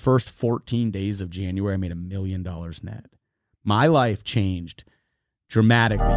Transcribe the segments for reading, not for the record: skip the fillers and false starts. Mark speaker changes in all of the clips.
Speaker 1: first 14 days of January, I made $1 million net. My life changed dramatically.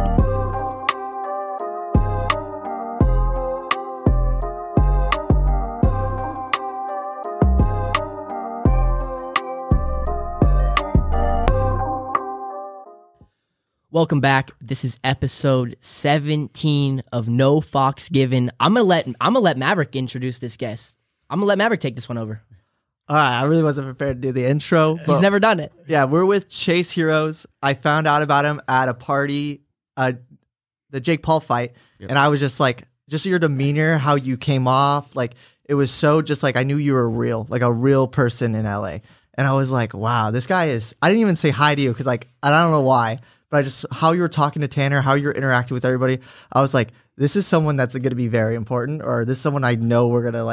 Speaker 2: Welcome back. This is episode 17 of No Fox Given. I'm gonna let Maverick introduce this guest. I'm gonna let Maverick take this one over.
Speaker 3: All right, I really wasn't prepared to do the intro.
Speaker 2: He's never done it.
Speaker 3: Yeah, we're with Chase Heroes. I found out about him at a party, the Jake Paul fight, and I was just like, just your demeanor, how you came off, like it was so just like I knew you were real, like a real person in LA, and I was like, wow, this guy is. I didn't even say hi to you because like I don't know why. But I just, how you were talking to Tanner, how you're interacting with everybody, I was like, this is someone that's going to be very important, or this is someone I know we're going to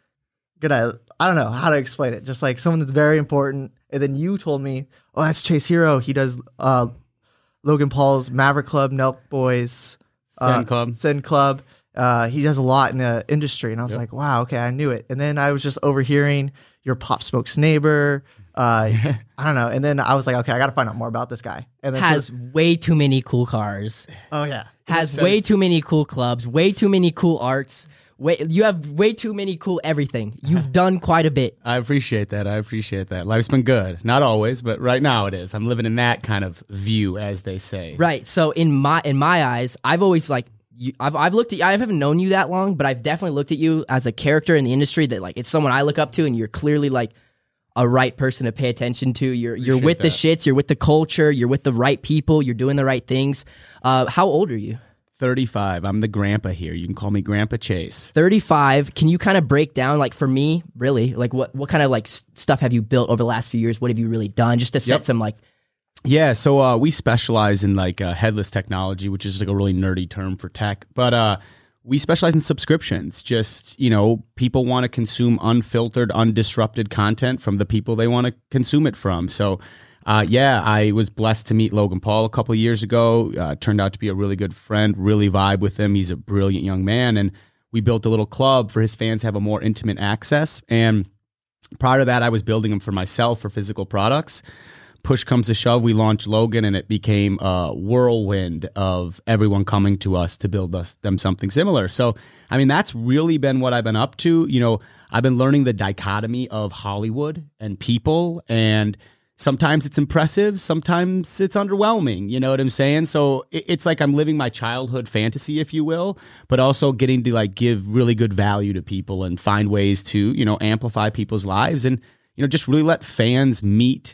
Speaker 3: I don't know how to explain it. Just like someone that's very important. And then you told me, oh, that's Chase Hero. He does Logan Paul's Maverick Club, Nelk Boys, Sen Club. He does a lot in the industry. And I was like, wow, okay, I knew it. And then I was just overhearing your Pop Smoke's neighbor. I don't know. And then I was like, okay, I got to find out more about this guy. And then
Speaker 2: has way too many cool cars.
Speaker 3: Oh yeah.
Speaker 2: Has way too many cool clubs, way too many cool arts. You have way too many cool everything. You've done quite a bit.
Speaker 1: I appreciate that. Life's been good. Not always, but right now it is. I'm living in that kind of view, as they say.
Speaker 2: Right. So in my eyes, I've always like, I've looked at you. I haven't known you that long, but I've definitely looked at you as a character in the industry that like, it's someone I look up to, and you're clearly like a right person to pay attention to. You're with the shits, you're with the culture, you're with the right people, you're doing the right things. How old are you?
Speaker 1: 35. I'm the grandpa here. You can call me Grandpa Chase.
Speaker 2: 35. Can you kind of break down, like for me, really, like what kind of like stuff have you built over the last few years? What have you really done just to set some like...
Speaker 1: Yeah, so we specialize in like headless technology, which is like a really nerdy term for tech. But we specialize in subscriptions. Just, people want to consume unfiltered, undisrupted content from the people they want to consume it from. So, I was blessed to meet Logan Paul a couple of years ago. Turned out to be a really good friend, really vibe with him. He's a brilliant young man. And we built a little club for his fans to have a more intimate access. And prior to that, I was building them for myself for physical products. Push comes to shove, we launched Logan, and it became a whirlwind of everyone coming to us to build them something similar. So, I mean, that's really been what I've been up to. I've been learning the dichotomy of Hollywood and people, and sometimes it's impressive, sometimes it's underwhelming. You know what I'm saying? So it's like I'm living my childhood fantasy, if you will, but also getting to like give really good value to people and find ways to, amplify people's lives and, just really let fans meet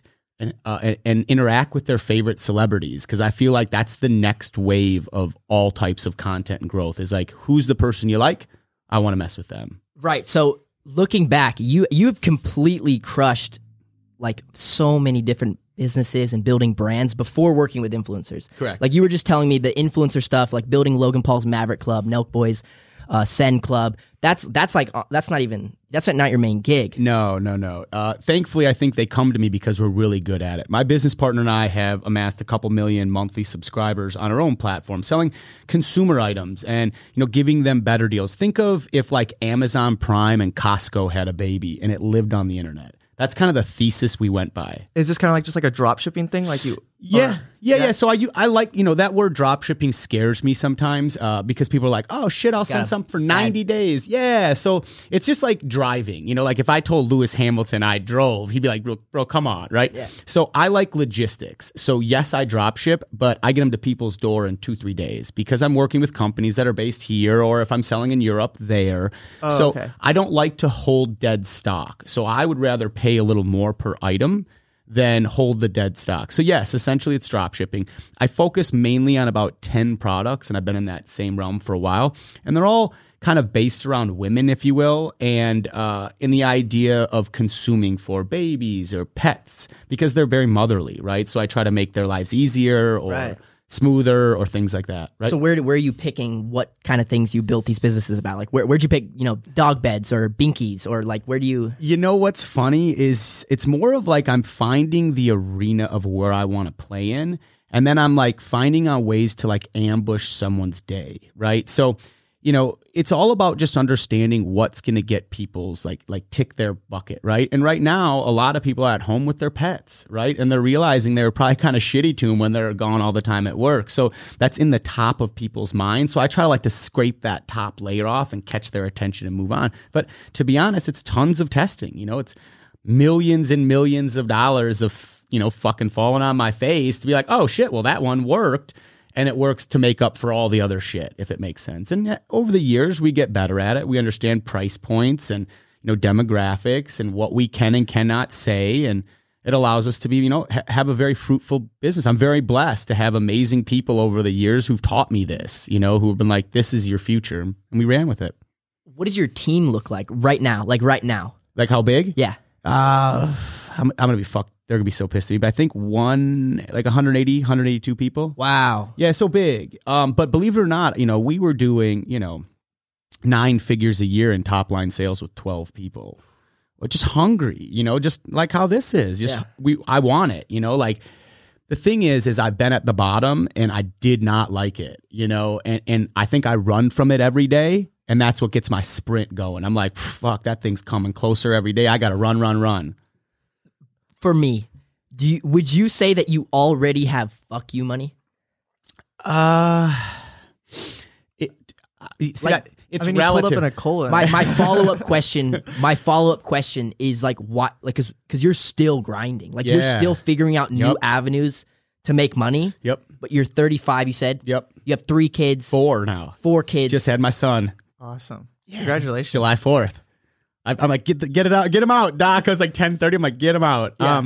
Speaker 1: and interact with their favorite celebrities, because I feel like that's the next wave of all types of content and growth is like, who's the person you like? I want to mess with them.
Speaker 2: Right. So looking back, you've completely crushed like so many different businesses and building brands before working with influencers.
Speaker 1: Correct.
Speaker 2: Like you were just telling me the influencer stuff, like building Logan Paul's Maverick Club, Nelk Boys, Sen Club. That's not your main gig.
Speaker 1: No. Thankfully, I think they come to me because we're really good at it. My business partner and I have amassed a couple million monthly subscribers on our own platform, selling consumer items and, giving them better deals. Think of if like Amazon Prime and Costco had a baby and it lived on the internet. That's kind of the thesis we went by.
Speaker 3: Is this kind of like just like a drop shipping thing? Like you?
Speaker 1: Yeah. So I like, that word drop shipping scares me sometimes because people are like, oh shit, I'll send something for 90 days. Yeah. So it's just like driving, like if I told Lewis Hamilton I drove, he'd be like, bro, come on. Right. Yeah. So I like logistics. So yes, I drop ship, but I get them to people's door in 2-3 days because I'm working with companies that are based here, or if I'm selling in Europe, there. Okay. I don't like to hold dead stock. So I would rather pay a little more per item than hold the dead stock. So yes, essentially it's drop shipping. I focus mainly on about 10 products, and I've been in that same realm for a while. And they're all kind of based around women, if you will, and in the idea of consuming for babies or pets, because they're very motherly, right? So I try to make their lives easier or smoother or things like that, right?
Speaker 2: So where are you picking what kind of things you built these businesses about? Like where'd you pick, dog beds or binkies, or like where do you...
Speaker 1: What's funny is it's more of like I'm finding the arena of where I want to play in, and then I'm like finding out ways to like ambush someone's day, right? So, you know, it's all about just understanding what's going to get people's like tick their bucket, right? And right now, a lot of people are at home with their pets, right? And they're realizing they were probably kind of shitty to them when they're gone all the time at work. So that's in the top of people's minds. So I try to like to scrape that top layer off and catch their attention and move on. But to be honest, it's tons of testing. You know, it's millions and millions of dollars of, you know, fucking falling on my face to be like, oh shit, well that one worked. And it works to make up for all the other shit, if it makes sense. And over the years, we get better at it. We understand price points and, you know, demographics and what we can and cannot say. And it allows us to be, you know, have a very fruitful business. I'm very blessed to have amazing people over the years who've taught me this, you know, who've been like, this is your future. And we ran with it.
Speaker 2: What does your team look like right now? Like right now?
Speaker 1: Like how big?
Speaker 2: Yeah.
Speaker 1: I'm going to be fucked. They're going to be so pissed at me. But I think 182 people.
Speaker 2: Wow.
Speaker 1: Yeah, so big. But believe it or not, you know, we were doing, you know, 9 figures a year in top line sales with 12 people. We're just hungry, you know, just like how this is. Just I want it, you know, like the thing is I've been at the bottom and I did not like it, you know, and I think I run from it every day. And that's what gets my sprint going. I'm like, fuck, that thing's coming closer every day. I got to run.
Speaker 2: For me, would you say that you already have fuck you money?
Speaker 1: It's
Speaker 3: I mean,
Speaker 1: relative.
Speaker 3: You pulled up in a colon.
Speaker 2: My follow-up question is like, what, like, cause you're still grinding, like you're still figuring out new avenues to make money.
Speaker 1: Yep.
Speaker 2: But you're 35, you said?
Speaker 1: Yep.
Speaker 2: You have 3 kids.
Speaker 1: 4 now.
Speaker 2: 4 kids.
Speaker 1: Just had my son.
Speaker 3: Awesome. Yeah. Congratulations.
Speaker 1: July 4th. I'm like, get it out, get him out, Doc. It was like 10:30. I'm like, get him out.
Speaker 2: Yeah.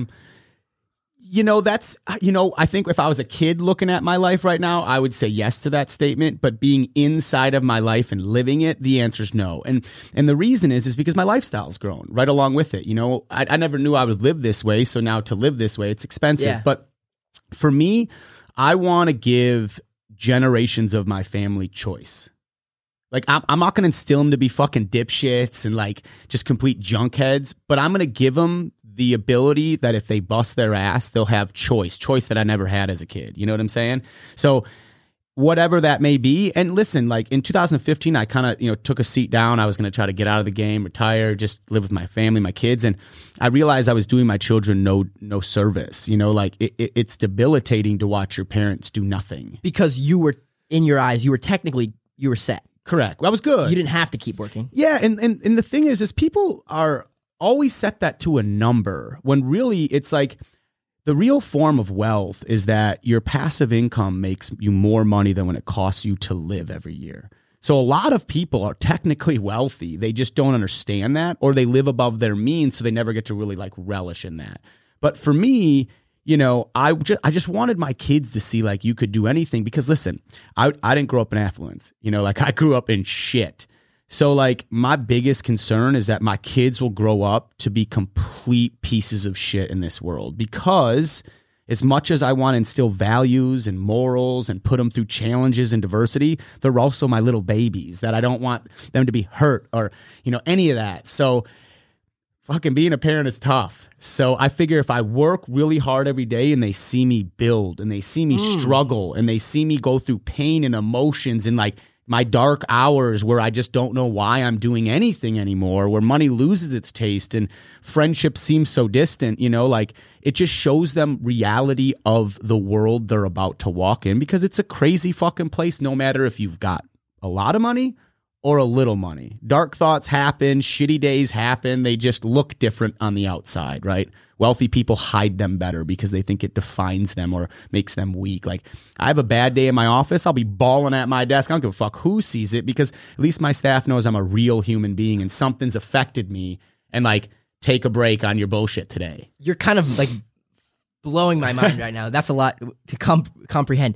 Speaker 1: You know, that's, you know, I think if I was a kid looking at my life right now, I would say yes to that statement. But being inside of my life and living it, the answer is no. And the reason is because my lifestyle's grown right along with it. You know, I never knew I would live this way. So now to live this way, it's expensive.
Speaker 2: Yeah.
Speaker 1: But for me, I want to give generations of my family choice. Like, I'm not going to instill them to be fucking dipshits and like just complete junkheads, but I'm going to give them the ability that if they bust their ass, they'll have choice that I never had as a kid. You know what I'm saying? So whatever that may be. And listen, like in 2015, I kind of, you know, took a seat down. I was going to try to get out of the game, retire, just live with my family, my kids. And I realized I was doing my children no service. You know, like it's debilitating to watch your parents do nothing.
Speaker 2: Because you were, in your eyes, you were set.
Speaker 1: Correct. Well, I was good.
Speaker 2: You didn't have to keep working.
Speaker 1: Yeah, and the thing is people are always set that to a number when really it's like the real form of wealth is that your passive income makes you more money than when it costs you to live every year. So a lot of people are technically wealthy. They just don't understand that, or they live above their means, so they never get to really like relish in that. But for me, you know, I just wanted my kids to see like you could do anything because listen, I didn't grow up in affluence, you know, like I grew up in shit. So like my biggest concern is that my kids will grow up to be complete pieces of shit in this world because as much as I want to instill values and morals and put them through challenges and diversity, they're also my little babies that I don't want them to be hurt or, you know, any of that. So fucking being a parent is tough. So I figure if I work really hard every day and they see me build and they see me struggle and they see me go through pain and emotions and like my dark hours where I just don't know why I'm doing anything anymore, where money loses its taste and friendship seems so distant, you know, like it just shows them reality of the world they're about to walk in because it's a crazy fucking place no matter if you've got a lot of money or a little money. Dark thoughts happen, shitty days happen. They just look different on the outside, right? Wealthy people hide them better because they think it defines them or makes them weak. Like I have a bad day in my office, I'll be bawling at my desk. I don't give a fuck who sees it because at least my staff knows I'm a real human being and something's affected me and like take a break on your bullshit today.
Speaker 2: You're kind of like blowing my mind right now. That's a lot to comprehend.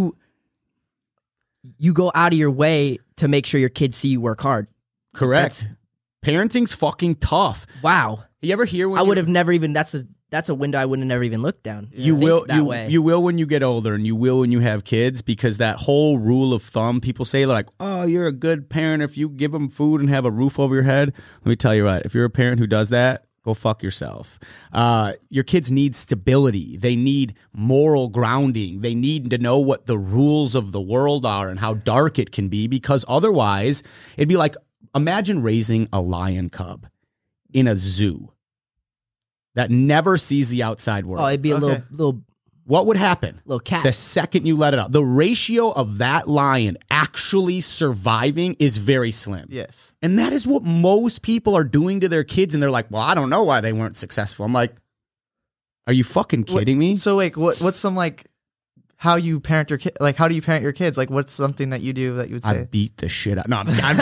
Speaker 2: You go out of your way to make sure your kids see you work hard.
Speaker 1: Correct. Parenting's fucking tough.
Speaker 2: Wow.
Speaker 1: You ever hear when
Speaker 2: I would have never even, that's a window I would have never even looked down.
Speaker 1: You will when you get older and you will when you have kids because that whole rule of thumb, people say like, oh, you're a good parent if you give them food and have a roof over your head. Let me tell you what, if you're a parent who does that, go fuck yourself. Your kids need stability. They need moral grounding. They need to know what the rules of the world are and how dark it can be, because otherwise it'd be like, imagine raising a lion cub in a zoo that never sees the outside world.
Speaker 2: Oh, it'd be a little
Speaker 1: What would happen?
Speaker 2: Little cat.
Speaker 1: The second you let it out. The ratio of that lion actually surviving is very slim.
Speaker 3: Yes.
Speaker 1: And that is what most people are doing to their kids. And they're like, well, I don't know why they weren't successful. I'm like, are you fucking kidding me?
Speaker 3: So like, what's some like, how you parent your kid? Like, how do you parent your kids? Like, what's something that you do that you would say?
Speaker 1: I beat the shit out. No,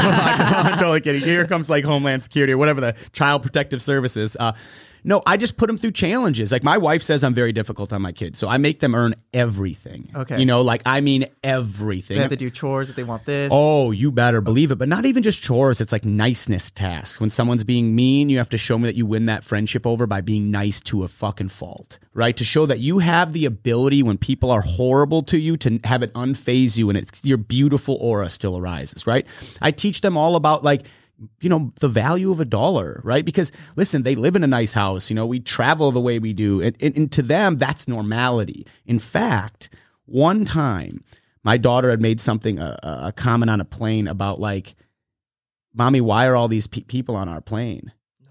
Speaker 1: I'm totally kidding. Here comes like Homeland Security or whatever, the Child Protective Services. No, I just put them through challenges. Like my wife says I'm very difficult on my kids, so I make them earn everything.
Speaker 3: Okay.
Speaker 1: You know, like I mean everything.
Speaker 3: They have to do chores if they want this.
Speaker 1: Oh, you better believe it. But not even just chores. It's like niceness tasks. When someone's being mean, you have to show me that you win that friendship over by being nice to a fucking fault, right? To show that you have the ability when people are horrible to you to have it unfaze you and it's your beautiful aura still arises, right? I teach them all about like, you know, the value of $1, right? Because listen, they live in a nice house. You know, we travel the way we do. And to them, that's normality. In fact, one time my daughter had made something, a comment on a plane about like, Mommy, why are all these people on our plane?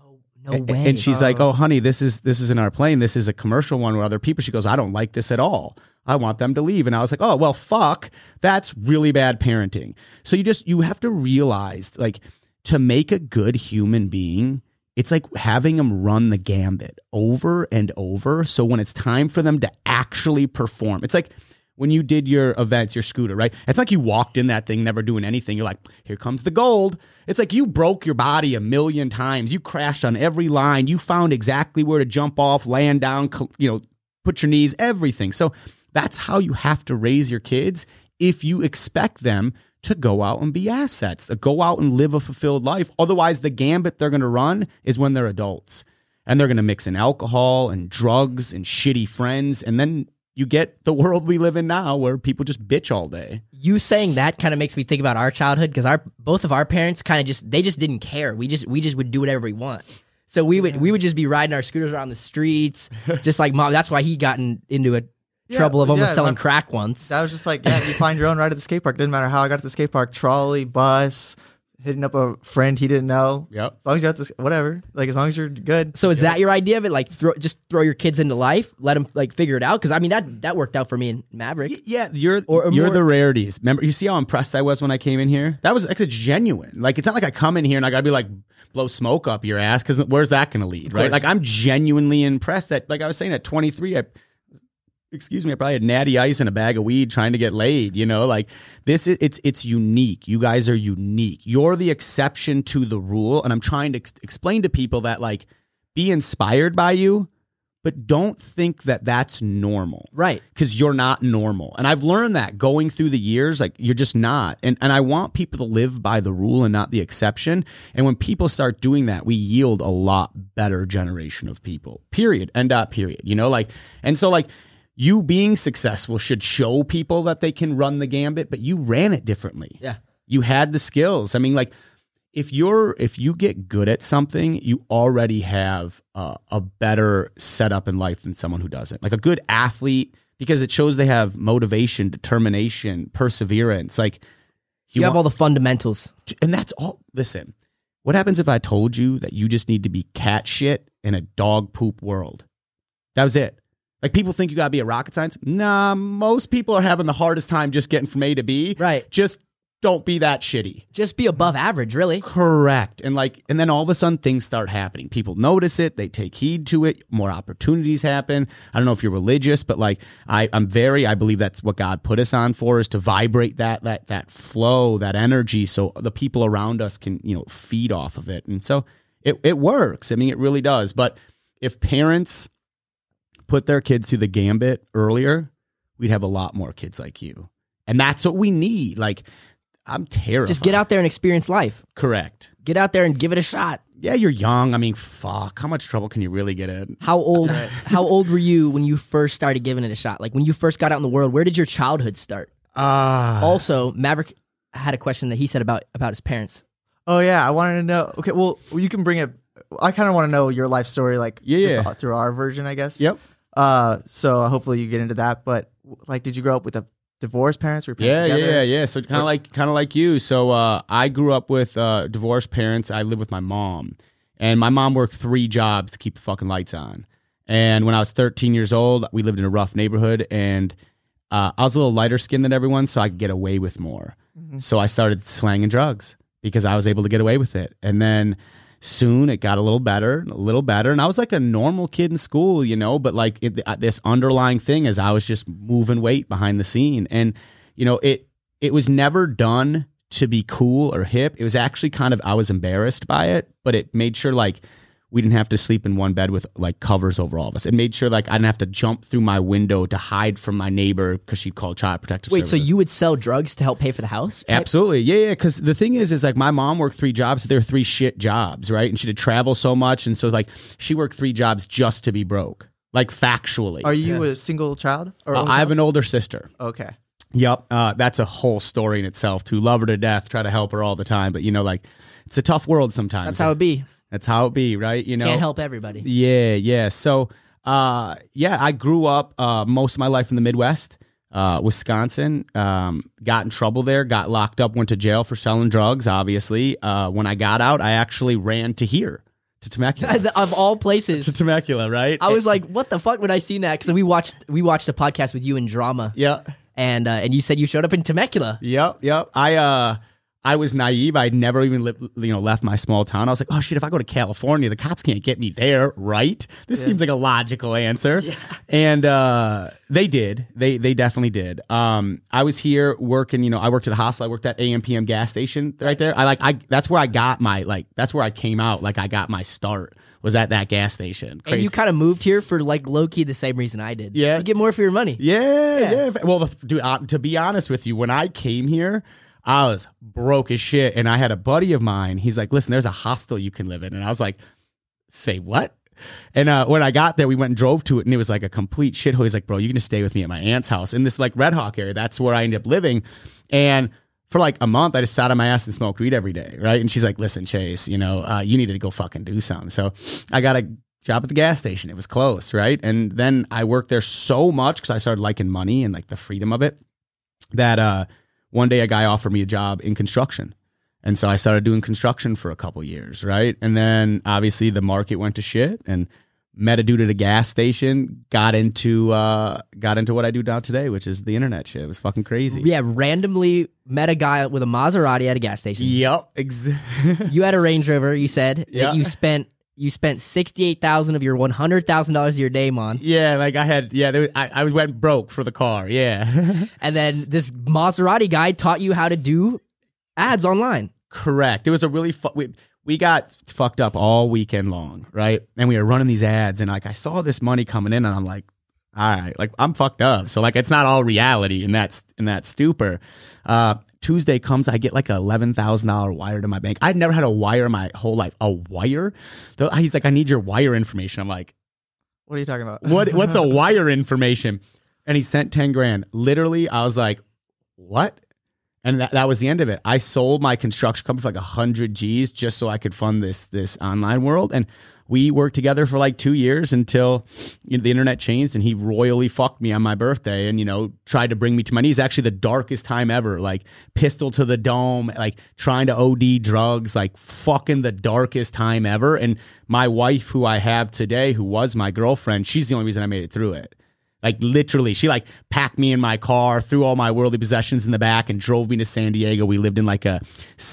Speaker 2: No way.
Speaker 1: And she's like, oh, honey, this isn't our plane. This is a commercial one with other people. She goes, I don't like this at all. I want them to leave. And I was like, oh, well, fuck. That's really bad parenting. So you have to realize like, to make a good human being, it's like having them run the gambit over and over. So when it's time for them to actually perform, it's like when you did your events, your scooter, right? It's like you walked in that thing, never doing anything. You're like, here comes the gold. It's like you broke your body 1,000,000 times. You crashed on every line. You found exactly where to jump off, land down, you know, put your knees, everything. So that's how you have to raise your kids if you expect them to go out and be assets, to go out and live a fulfilled life. Otherwise, the gambit they're going to run is when they're adults. And they're going to mix in alcohol and drugs and shitty friends. And then you get the world we live in now where people just bitch all day.
Speaker 2: You saying that kind of makes me think about our childhood because both of our parents kind of just didn't care. We just would do whatever we want. So we would just be riding our scooters around the streets, just like mom. That's why he got into a trouble of almost selling crack once.
Speaker 3: I was just like, yeah, you find your own ride at the skate park. Didn't matter how I got to the skate park, trolley, bus, hitting up a friend he didn't know.
Speaker 1: Yep.
Speaker 3: As long as you're at this, whatever. Like as long as you're good.
Speaker 2: So is that your idea of it? Like throw your kids into life, let them like figure it out. Because I mean that worked out for me and Maverick.
Speaker 1: Yeah, you're the rarities. Remember, you see how impressed I was when I came in here? That was actually genuine. Like it's not like I come in here and I gotta be like blow smoke up your ass because where's that gonna lead, right? Like I'm genuinely impressed that, like I was saying, at 23, I probably had natty ice and a bag of weed trying to get laid, you know, like this is, it's unique. You guys are unique. You're the exception to the rule. And I'm trying to explain to people that like be inspired by you, but don't think that that's normal.
Speaker 2: Right.
Speaker 1: Because you're not normal. And I've learned that going through the years, like you're just not. And I want people to live by the rule and not the exception. And when people start doing that, we yield a lot better generation of people, period. End up, period. You know, like, and so like, you being successful should show people that they can run the gambit, but you ran it differently.
Speaker 2: Yeah.
Speaker 1: You had the skills. I mean, like if you get good at something, you already have a better setup in life than someone who doesn't. Like a good athlete, because it shows they have motivation, determination, perseverance. Like
Speaker 2: you have all the fundamentals.
Speaker 1: And that's all. Listen, what happens if I told you that you just need to be cat shit in a dog poop world? That was it. Like people think you gotta be a rocket science. Nah, most people are having the hardest time just getting from A to B.
Speaker 2: Right.
Speaker 1: Just don't be that shitty.
Speaker 2: Just be above average, really.
Speaker 1: Correct. And then all of a sudden things start happening. People notice it. They take heed to it. More opportunities happen. I don't know if you're religious, but like I believe that's what God put us on for, is to vibrate that flow, that energy, so the people around us can, you know, feed off of it. And so it works. I mean, it really does. But if parents put their kids through the gambit earlier, we'd have a lot more kids like you. And that's what we need. Like, I'm terrified.
Speaker 2: Just get out there and experience life.
Speaker 1: Correct.
Speaker 2: Get out there and give it a shot.
Speaker 1: Yeah, you're young. I mean, fuck. How much trouble can you really get in?
Speaker 2: How old were you when you first started giving it a shot? Like when you first got out in the world, where did your childhood start? Also, Maverick had a question that he said about his parents.
Speaker 3: Oh yeah, I wanted to know. Okay, well, you can bring it I kind of want to know your life story, like
Speaker 1: Yeah.
Speaker 3: just through our version, I guess.
Speaker 1: Yep.
Speaker 3: So hopefully you get into that. But like, did you grow up with a divorced parents? Were your parents together?
Speaker 1: Yeah. So kind of like you. So I grew up with divorced parents. I lived with my mom, and my mom worked 3 jobs to keep the fucking lights on. And when I was 13 years old, we lived in a rough neighborhood, and I was a little lighter skinned than everyone, so I could get away with more. So I started slanging drugs because I was able to get away with it. And then soon it got a little better. And I was like a normal kid in school, you know, but like this underlying thing is I was just moving weight behind the scene. And, you know, it was never done to be cool or hip. It was actually kind of, I was embarrassed by it, but it made sure like we didn't have to sleep in one bed with like covers over all of us. It made sure like I didn't have to jump through my window to hide from my neighbor because she'd call Child Protective
Speaker 2: Wait,
Speaker 1: Services.
Speaker 2: so you would sell drugs to help pay for the house?
Speaker 1: Absolutely. Yeah. Because the thing is like my mom worked 3 jobs. They were 3 shit jobs, right? And she did travel so much. And so like she worked 3 jobs just to be broke, like factually.
Speaker 3: Are you a single child? Or only
Speaker 1: I have
Speaker 3: child?
Speaker 1: an older sister.
Speaker 3: Okay.
Speaker 1: Yep. That's a whole story in itself too. Love her to death. Try to help her all the time. But, you know, like it's a tough world sometimes.
Speaker 2: That's how it be.
Speaker 1: That's how it be, right? You know,
Speaker 2: Can't help everybody.
Speaker 1: Yeah. So, I grew up most of my life in the Midwest, Wisconsin. Got in trouble there, got locked up, went to jail for selling drugs. Obviously, when I got out, I actually ran to here, to Temecula.
Speaker 2: Of all places.
Speaker 1: To Temecula, right?
Speaker 2: I was like, what the fuck when I seen that? Because we watched a podcast with you in Drama.
Speaker 1: Yeah.
Speaker 2: And you said you showed up in Temecula.
Speaker 1: Yep. I was naive. I'd never even left my small town. I was like, oh shit, if I go to California, the cops can't get me there, right? This seems like a logical answer. Yeah. And they did. They definitely did. I was here working, I worked at a hostel. I worked at AM/PM gas station right there. That's where I got that's where I came out. Like I got my start was at that gas station. Crazy.
Speaker 2: And you kind of moved here for like low key the same reason I did.
Speaker 1: Yeah.
Speaker 2: You get more for your money.
Speaker 1: Yeah. Well, dude, to be honest with you, when I came here, I was broke as shit. And I had a buddy of mine. He's like, listen, there's a hostel you can live in. And I was like, say what? And when I got there, we went and drove to it, and it was like a complete shithole. He's like, bro, you can just stay with me at my aunt's house in this like Red Hawk area. That's where I ended up living. And for like a month, I just sat on my ass and smoked weed every day, right? And she's like, listen, Chase, you need to go fucking do something. So I got a job at the gas station. It was close, right? And then I worked there so much because I started liking money and like the freedom of it that one day a guy offered me a job in construction. And so I started doing construction for a couple years, right? And then obviously the market went to shit, and met a dude at a gas station, got into what I do now today, which is the internet shit. It was fucking crazy.
Speaker 2: Yeah, randomly met a guy with a Maserati at a gas station.
Speaker 1: Yep.
Speaker 2: You had a Range Rover, you said,
Speaker 1: Yeah.
Speaker 2: that you spent $68,000 of your $100,000 of your name on.
Speaker 1: Yeah, like I went broke for the car. Yeah.
Speaker 2: And then this Maserati guy taught you how to do ads online.
Speaker 1: Correct. It was a really we got fucked up all weekend long, right? And we were running these ads, and like I saw this money coming in, and I'm like, all right, like I'm fucked up. So like it's not all reality in that stupor. Tuesday comes, I get like $11,000 wire to my bank. I'd never had a wire my whole life. A wire? He's like, I need your wire information. I'm like,
Speaker 3: what are you talking about?
Speaker 1: What's a wire information? And he sent 10 grand. Literally, I was like, what? And that was the end of it. I sold my construction company for like 100 G's just so I could fund this online world. And we worked together for like 2 years until the internet changed, and he royally fucked me on my birthday and, tried to bring me to my knees. Actually, the darkest time ever, like pistol to the dome, like trying to OD drugs, like fucking the darkest time ever. And my wife, who I have today, who was my girlfriend, she's the only reason I made it through it. Like literally, she like packed me in my car, threw all my worldly possessions in the back, and drove me to San Diego. We lived in like a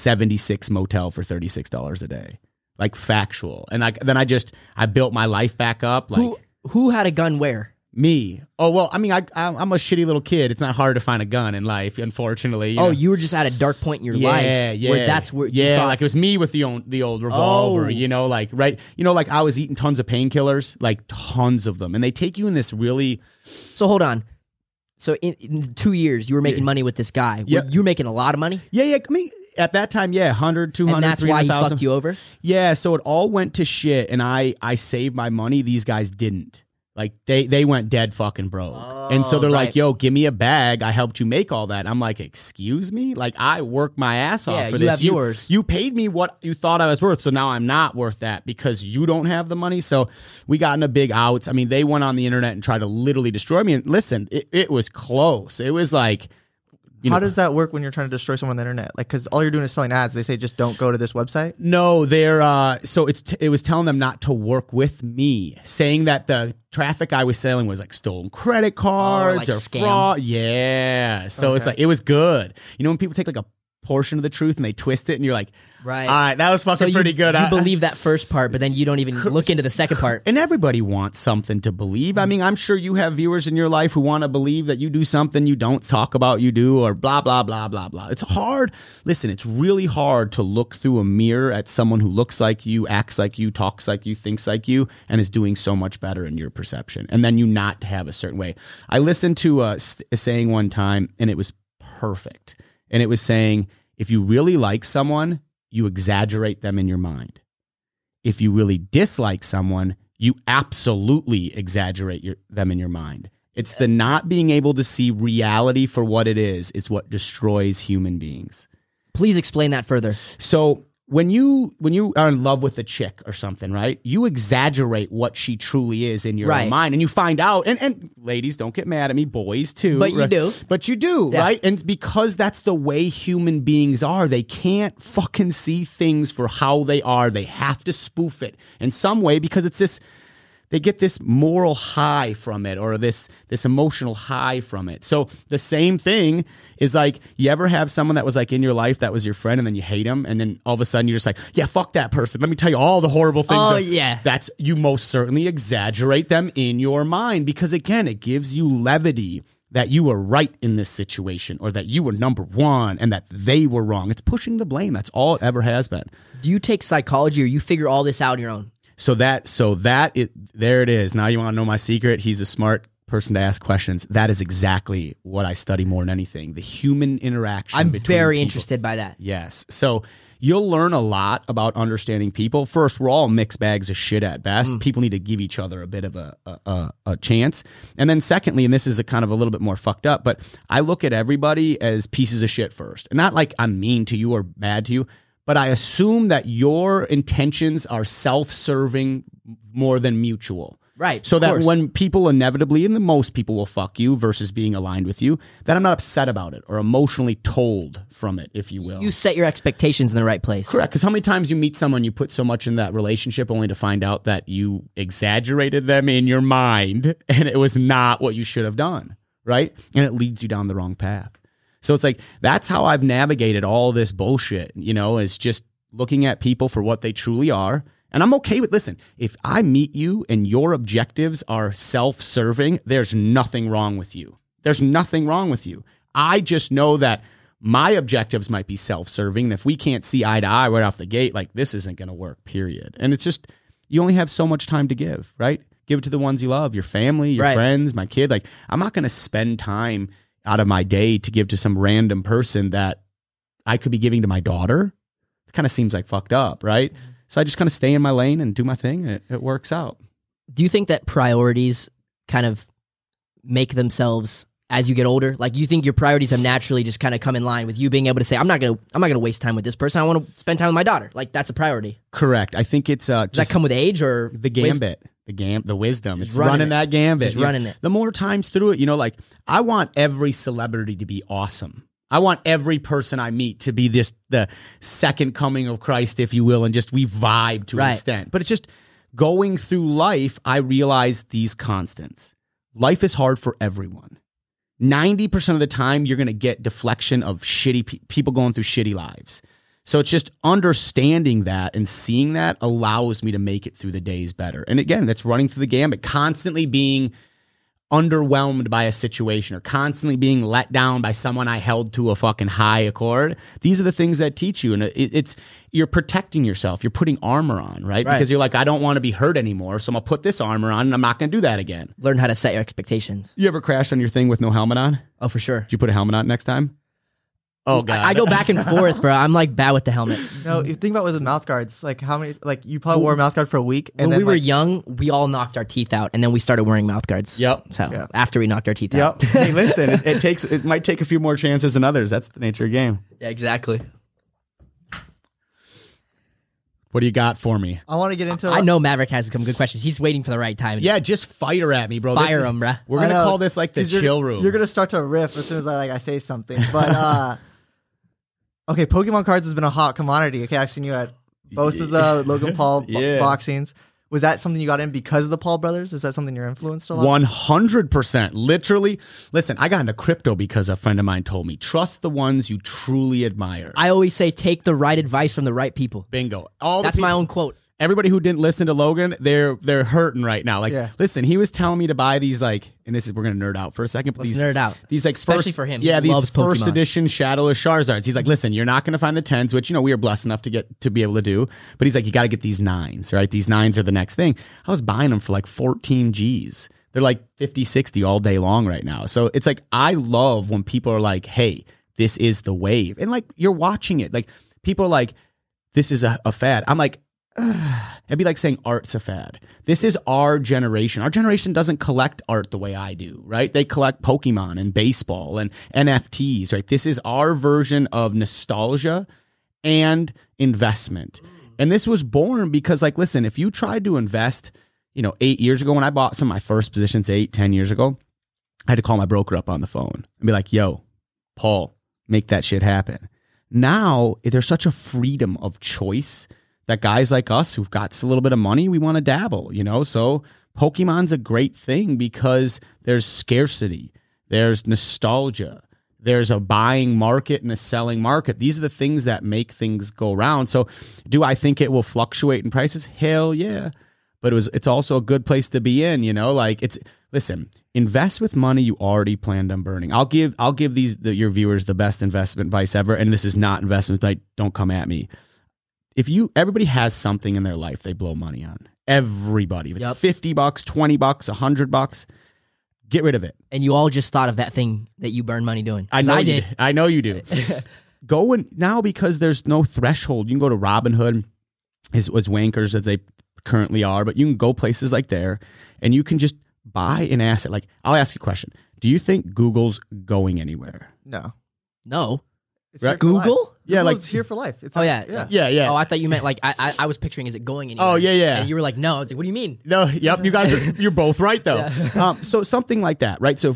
Speaker 1: 76 motel for $36 a day. Like factual. And like then I built my life back up. Like
Speaker 2: who had a gun where?
Speaker 1: Me. Oh well, I mean I'm a shitty little kid. It's not hard to find a gun in life, unfortunately.
Speaker 2: You were just at a dark point in your life.
Speaker 1: Yeah.
Speaker 2: Where that's where you thought,
Speaker 1: like it was me with the old revolver, like right. Like I was eating tons of painkillers, like tons of them. And they take you in this really.
Speaker 2: So hold on. So in 2 years you were making money with this guy.
Speaker 1: Yep.
Speaker 2: You were making a lot of money?
Speaker 1: Yeah. I mean, at that time, 100, 200,
Speaker 2: and that's why he
Speaker 1: 300,000.
Speaker 2: fucked you over?
Speaker 1: Yeah, so it all went to shit, and I saved my money. These guys didn't. Like they went dead fucking broke. And so they're
Speaker 2: right.
Speaker 1: like, yo, give me a bag. I helped you make all that. I'm like, excuse me? Like I worked my ass off for
Speaker 2: you
Speaker 1: this.
Speaker 2: have yours.
Speaker 1: You paid me what you thought I was worth. So now I'm not worth that because you don't have the money. So we got in a big outs. I mean, they went on the internet and tried to literally destroy me. And listen, it was close. It was like,
Speaker 3: How does that work when you're trying to destroy someone on the internet? Like, because all you're doing is selling ads. They say just don't go to this website.
Speaker 1: No, they're so it was telling them not to work with me, saying that the traffic I was selling was like stolen credit cards
Speaker 2: like
Speaker 1: or
Speaker 2: scam.
Speaker 1: fraud. Yeah, so it's like it was good. You know when people take like a portion of the truth and they twist it, and you're like,
Speaker 2: Right.
Speaker 1: all right, that was fucking pretty good.
Speaker 2: You believe that first part, but then you don't even look into the second part.
Speaker 1: And everybody wants something to believe. I mean, I'm sure you have viewers in your life who want to believe that you do something you don't talk about you do or blah, blah, blah, blah, blah. It's hard. Listen, it's really hard to look through a mirror at someone who looks like you, acts like you, talks like you, thinks like you, and is doing so much better in your perception. And then you not have a certain way. I listened to a saying one time, and it was perfect. And it was saying, if you really like someone, you exaggerate them in your mind. If you really dislike someone, you absolutely exaggerate them in your mind. It's the not being able to see reality for what it is what destroys human beings.
Speaker 2: Please explain that further.
Speaker 1: So when you are in love with a chick or something, right? You exaggerate what she truly is in your own mind, and you find out. And ladies, don't get mad at me, boys too.
Speaker 2: But you do.
Speaker 1: But you do, right? And because that's the way human beings are, they can't fucking see things for how they are. They have to spoof it in some way because it's this. They get this moral high from it or this emotional high from it. So the same thing is like, you ever have someone that was like in your life that was your friend and then you hate him and then all of a sudden you're just like, yeah, fuck that person. Let me tell you all the horrible things.
Speaker 2: Oh, yeah.
Speaker 1: That's, you most certainly exaggerate them in your mind because again, it gives you levity that you were right in this situation or that you were number one and that they were wrong. It's pushing the blame. That's all it ever has been.
Speaker 2: Do you take psychology or you figure all this out on your own?
Speaker 1: There it is. Now you want to know my secret? He's a smart person to ask questions. That is exactly what I study more than anything. The human interaction.
Speaker 2: I'm
Speaker 1: between
Speaker 2: very
Speaker 1: people.
Speaker 2: interested by that.
Speaker 1: Yes. So you'll learn a lot about understanding people. First, we're all mixed bags of shit at best. People need to give each other a bit of a chance. And then secondly, and this is a kind of a little bit more fucked up, but I look at everybody as pieces of shit first. And not like I'm mean to you or bad to you, but I assume that your intentions are self-serving more than mutual.
Speaker 2: Right.
Speaker 1: So that when people inevitably, and the most people will fuck you versus being aligned with you, that I'm not upset about it or emotionally told from it, if you will.
Speaker 2: You set your expectations in the right place.
Speaker 1: Correct. Because how many times you meet someone, you put so much in that relationship only to find out that you exaggerated them in your mind and it was not what you should have done, right? And it leads you down the wrong path. So it's like, that's how I've navigated all this bullshit, is just looking at people for what they truly are. And I'm okay with, listen, if I meet you and your objectives are self-serving, there's nothing wrong with you. There's nothing wrong with you. I just know that my objectives might be self-serving. And if we can't see eye to eye right off the gate, like this isn't going to work, period. And it's just, you only have so much time to give, right? Give it to the ones you love, your family, your friends, my kid. Like, I'm not going to spend time out of my day to give to some random person that I could be giving to my daughter. It kind of seems like fucked up, right? So I just kind of stay in my lane and do my thing, and it works out.
Speaker 2: Do you think that priorities kind of make themselves as you get older? Like, you think your priorities have naturally just kind of come in line with you being able to say, I'm not gonna waste time with this person. I want to spend time with my daughter. Like, that's a priority.
Speaker 1: Correct. I think it's
Speaker 2: does that come with age or
Speaker 1: the gambit? The wisdom. It's
Speaker 2: running
Speaker 1: running that gambit.
Speaker 2: Just running it.
Speaker 1: The more times through it, like, I want every celebrity to be awesome. I want every person I meet to be the second coming of Christ, if you will, and just we vibe to an extent. But it's just going through life, I realize these constants. Life is hard for everyone. 90% of the time, you're going to get deflection of shitty people going through shitty lives. So it's just understanding that and seeing that allows me to make it through the days better. And again, that's running through the gambit, constantly being underwhelmed by a situation or constantly being let down by someone I held to a fucking high accord. These are the things that teach you. And it's you're protecting yourself. You're putting armor on, right? Because you're like, I don't want to be hurt anymore. So I'm going to put this armor on and I'm not going to do that again.
Speaker 2: Learn how to set your expectations.
Speaker 1: You ever crashed on your thing with no helmet on?
Speaker 2: Oh, for sure.
Speaker 1: Did you put a helmet on next time? Oh god,
Speaker 2: I go back and forth, bro. I'm like bad with the helmet.
Speaker 3: No, you think about with the mouth guards, like how many, like you probably wore a mouth guard for a week, and
Speaker 2: When
Speaker 3: then
Speaker 2: we were
Speaker 3: like,
Speaker 2: young, we all knocked our teeth out, and then we started wearing mouth guards.
Speaker 1: Yep.
Speaker 2: So
Speaker 3: Yeah.
Speaker 2: after we knocked our teeth
Speaker 1: Yep.
Speaker 2: out.
Speaker 1: Hey, listen, it might take a few more chances than others. That's the nature of the game.
Speaker 2: Yeah, exactly.
Speaker 1: What do you got for me?
Speaker 3: I want to get into.
Speaker 2: I know Maverick has some good questions. He's waiting for the right time.
Speaker 1: Yeah, just fire at me, bro. This
Speaker 2: Fire
Speaker 1: is-
Speaker 2: him, bruh.
Speaker 1: We're
Speaker 3: I
Speaker 1: gonna
Speaker 3: know,
Speaker 1: call this like the
Speaker 3: 'cause you're-
Speaker 1: chill room.
Speaker 3: You're gonna start to riff as soon as I say something. But okay, Pokemon cards has been a hot commodity. Okay, I've seen you at both of the Logan Paul
Speaker 1: Yeah.
Speaker 3: boxings. Was that something you got in because of the Paul brothers? Is that something you're influenced a lot?
Speaker 1: 100%. Literally, listen, I got into crypto because a friend of mine told me, trust the ones you truly admire.
Speaker 2: I always say take the right advice from the right people.
Speaker 1: Bingo. All the
Speaker 2: That's my
Speaker 1: people-
Speaker 2: own quote.
Speaker 1: Everybody who didn't listen to Logan, they're hurting right now. Like,
Speaker 3: Yeah.
Speaker 1: listen, he was telling me to buy these, like, and this is, we're gonna nerd out for a second, but
Speaker 2: Let's
Speaker 1: these
Speaker 2: nerd out.
Speaker 1: these like
Speaker 2: Especially
Speaker 1: first,
Speaker 2: for him.
Speaker 1: yeah,
Speaker 2: He
Speaker 1: these
Speaker 2: loves
Speaker 1: first
Speaker 2: Pokemon.
Speaker 1: edition Shadowless Charizards. He's like, listen, you're not gonna find the 10s, which we are blessed enough to be able to do. But he's like, you got to get these 9s, right? These 9s are the next thing. I was buying them for like 14 G's. They're like 50, 60 all day long right now. So it's like, I love when people are like, hey, this is the wave, and like you're watching it. Like people are like, this is a fad. I'm like, it'd be like saying art's a fad. This is our generation. Our generation doesn't collect art the way I do, right? They collect Pokemon and baseball and NFTs, right? This is our version of nostalgia and investment. And this was born because, like, listen, if you tried to invest, 8 years ago when I bought some of my first positions 10 years ago, I had to call my broker up on the phone and be like, yo, Paul, make that shit happen. Now, there's such a freedom of choice that guys like us who've got a little bit of money, we want to dabble, So Pokemon's a great thing because there's scarcity, there's nostalgia, there's a buying market and a selling market. These are the things that make things go around. So do I think it will fluctuate in prices? Hell yeah. But it's also a good place to be in, listen, invest with money you already planned on burning. I'll give your viewers the best investment advice ever. And this is not investment advice. Don't come at me. Everybody has something in their life they blow money on. Everybody. If it's $50, $20, $100, get rid of it.
Speaker 2: And you all just thought of that thing that you burn money doing.
Speaker 1: I know
Speaker 2: I
Speaker 1: you
Speaker 2: did.
Speaker 1: I know you do. Go in now because there's no threshold. You can go to Robinhood, as wankers as they currently are, but you can go places like there and you can just buy an asset. Like, I'll ask you a question. Do you think Google's going anywhere?
Speaker 3: No.
Speaker 2: No.
Speaker 3: It's
Speaker 1: Right.
Speaker 3: here for life.
Speaker 2: Google?
Speaker 1: Yeah,
Speaker 3: Google's
Speaker 1: like-
Speaker 3: here for life. It's
Speaker 2: Oh,
Speaker 3: like-
Speaker 2: yeah.
Speaker 1: Yeah.
Speaker 2: Oh, I thought you meant like I was picturing, is it going anywhere?
Speaker 1: Oh, yeah.
Speaker 2: And you were like, no. I was like, what do you mean?
Speaker 1: No, yep, you guys you're both right though. So something like that, right? So if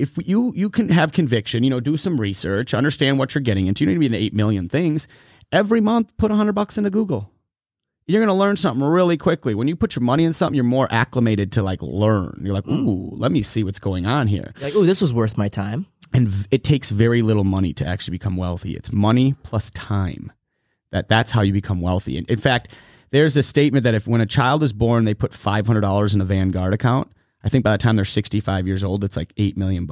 Speaker 1: you can have conviction, do some research, understand what you're getting into. You need to be into 8 million things. Every month, put $100 into Google. You're going to learn something really quickly. When you put your money in something, you're more acclimated to like learn. You're like, ooh, let me see what's going on here.
Speaker 2: You're like, oh, this was worth my time.
Speaker 1: And it takes very little money to actually become wealthy. It's money plus time. That's how you become wealthy. In fact, there's a statement that when a child is born, they put $500 in a Vanguard account. I think by the time they're 65 years old, it's like $8 million.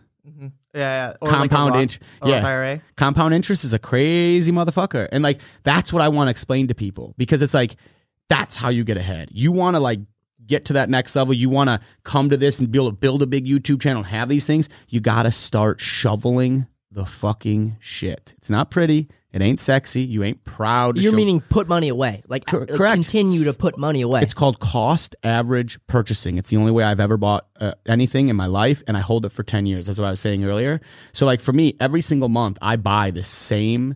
Speaker 3: Yeah. Or
Speaker 1: Compound
Speaker 3: like
Speaker 1: interest.
Speaker 3: a Roth IRA.
Speaker 1: Compound interest is a crazy motherfucker. And like, that's what I want to explain to people because it's like, that's how you get ahead. You want to like get to that next level. You want to come to this and be able to build a big YouTube channel and have these things. You got to start shoveling the fucking shit. It's not pretty. It ain't sexy. You ain't proud. To
Speaker 2: You're
Speaker 1: show-
Speaker 2: meaning put money away. Like,
Speaker 1: Correct.
Speaker 2: Continue to put money away.
Speaker 1: It's called cost average purchasing. It's the only way I've ever bought anything in my life, and I hold it for 10 years. That's what I was saying earlier. So like for me, every single month, I buy the same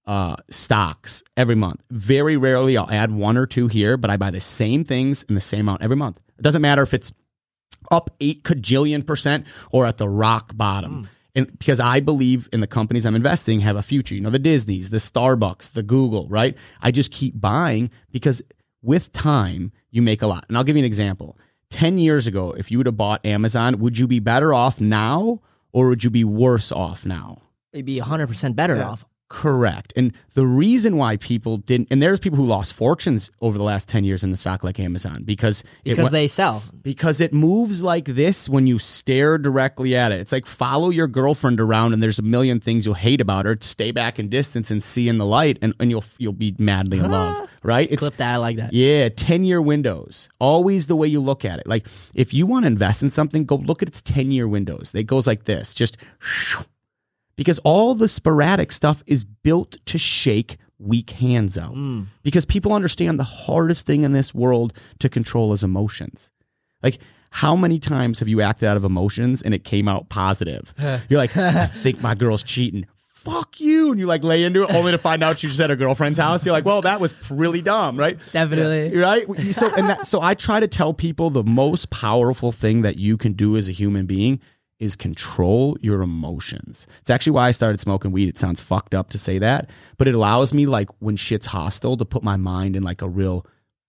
Speaker 1: stocks every month. Very rarely I'll add 1 or 2 here, but I buy the same things in the same amount every month. It doesn't matter if it's up 8 kajillion% or at the rock bottom. And because I believe in the companies I'm investing have a future, the Disneys, the Starbucks, the Google, right? I just keep buying because with time, you make a lot. And I'll give you an example. 10 years ago, if you would have bought Amazon, would you be better off now or would you be worse off now?
Speaker 2: They'd be 100% better off.
Speaker 1: Correct. And the reason why people didn't, and there's people who lost fortunes over the last 10 years in the stock like Amazon because
Speaker 2: They sell.
Speaker 1: because it moves like this when you stare directly at it. It's like follow your girlfriend around and there's a million things you'll hate about her. Stay back in distance and see in the light and you'll be madly in love, right? It's
Speaker 2: Clip that. I like that.
Speaker 1: yeah, 10-year windows. Always the way you look at it. Like if you want to invest in something, go look at its 10-year windows. It goes like this. Just because all the sporadic stuff is built to shake weak hands out. Because people understand the hardest thing in this world to control is emotions. Like, how many times have you acted out of emotions and it came out positive? You're like, I think my girl's cheating. Fuck you. And you like lay into it only to find out she's at her girlfriend's house. You're like, well, that was really dumb, right?
Speaker 2: Definitely.
Speaker 1: Right? So I try to tell people the most powerful thing that you can do as a human being is control your emotions. It's actually why I started smoking weed. It sounds fucked up to say that, but it allows me, like, when shit's hostile, to put my mind in like a real...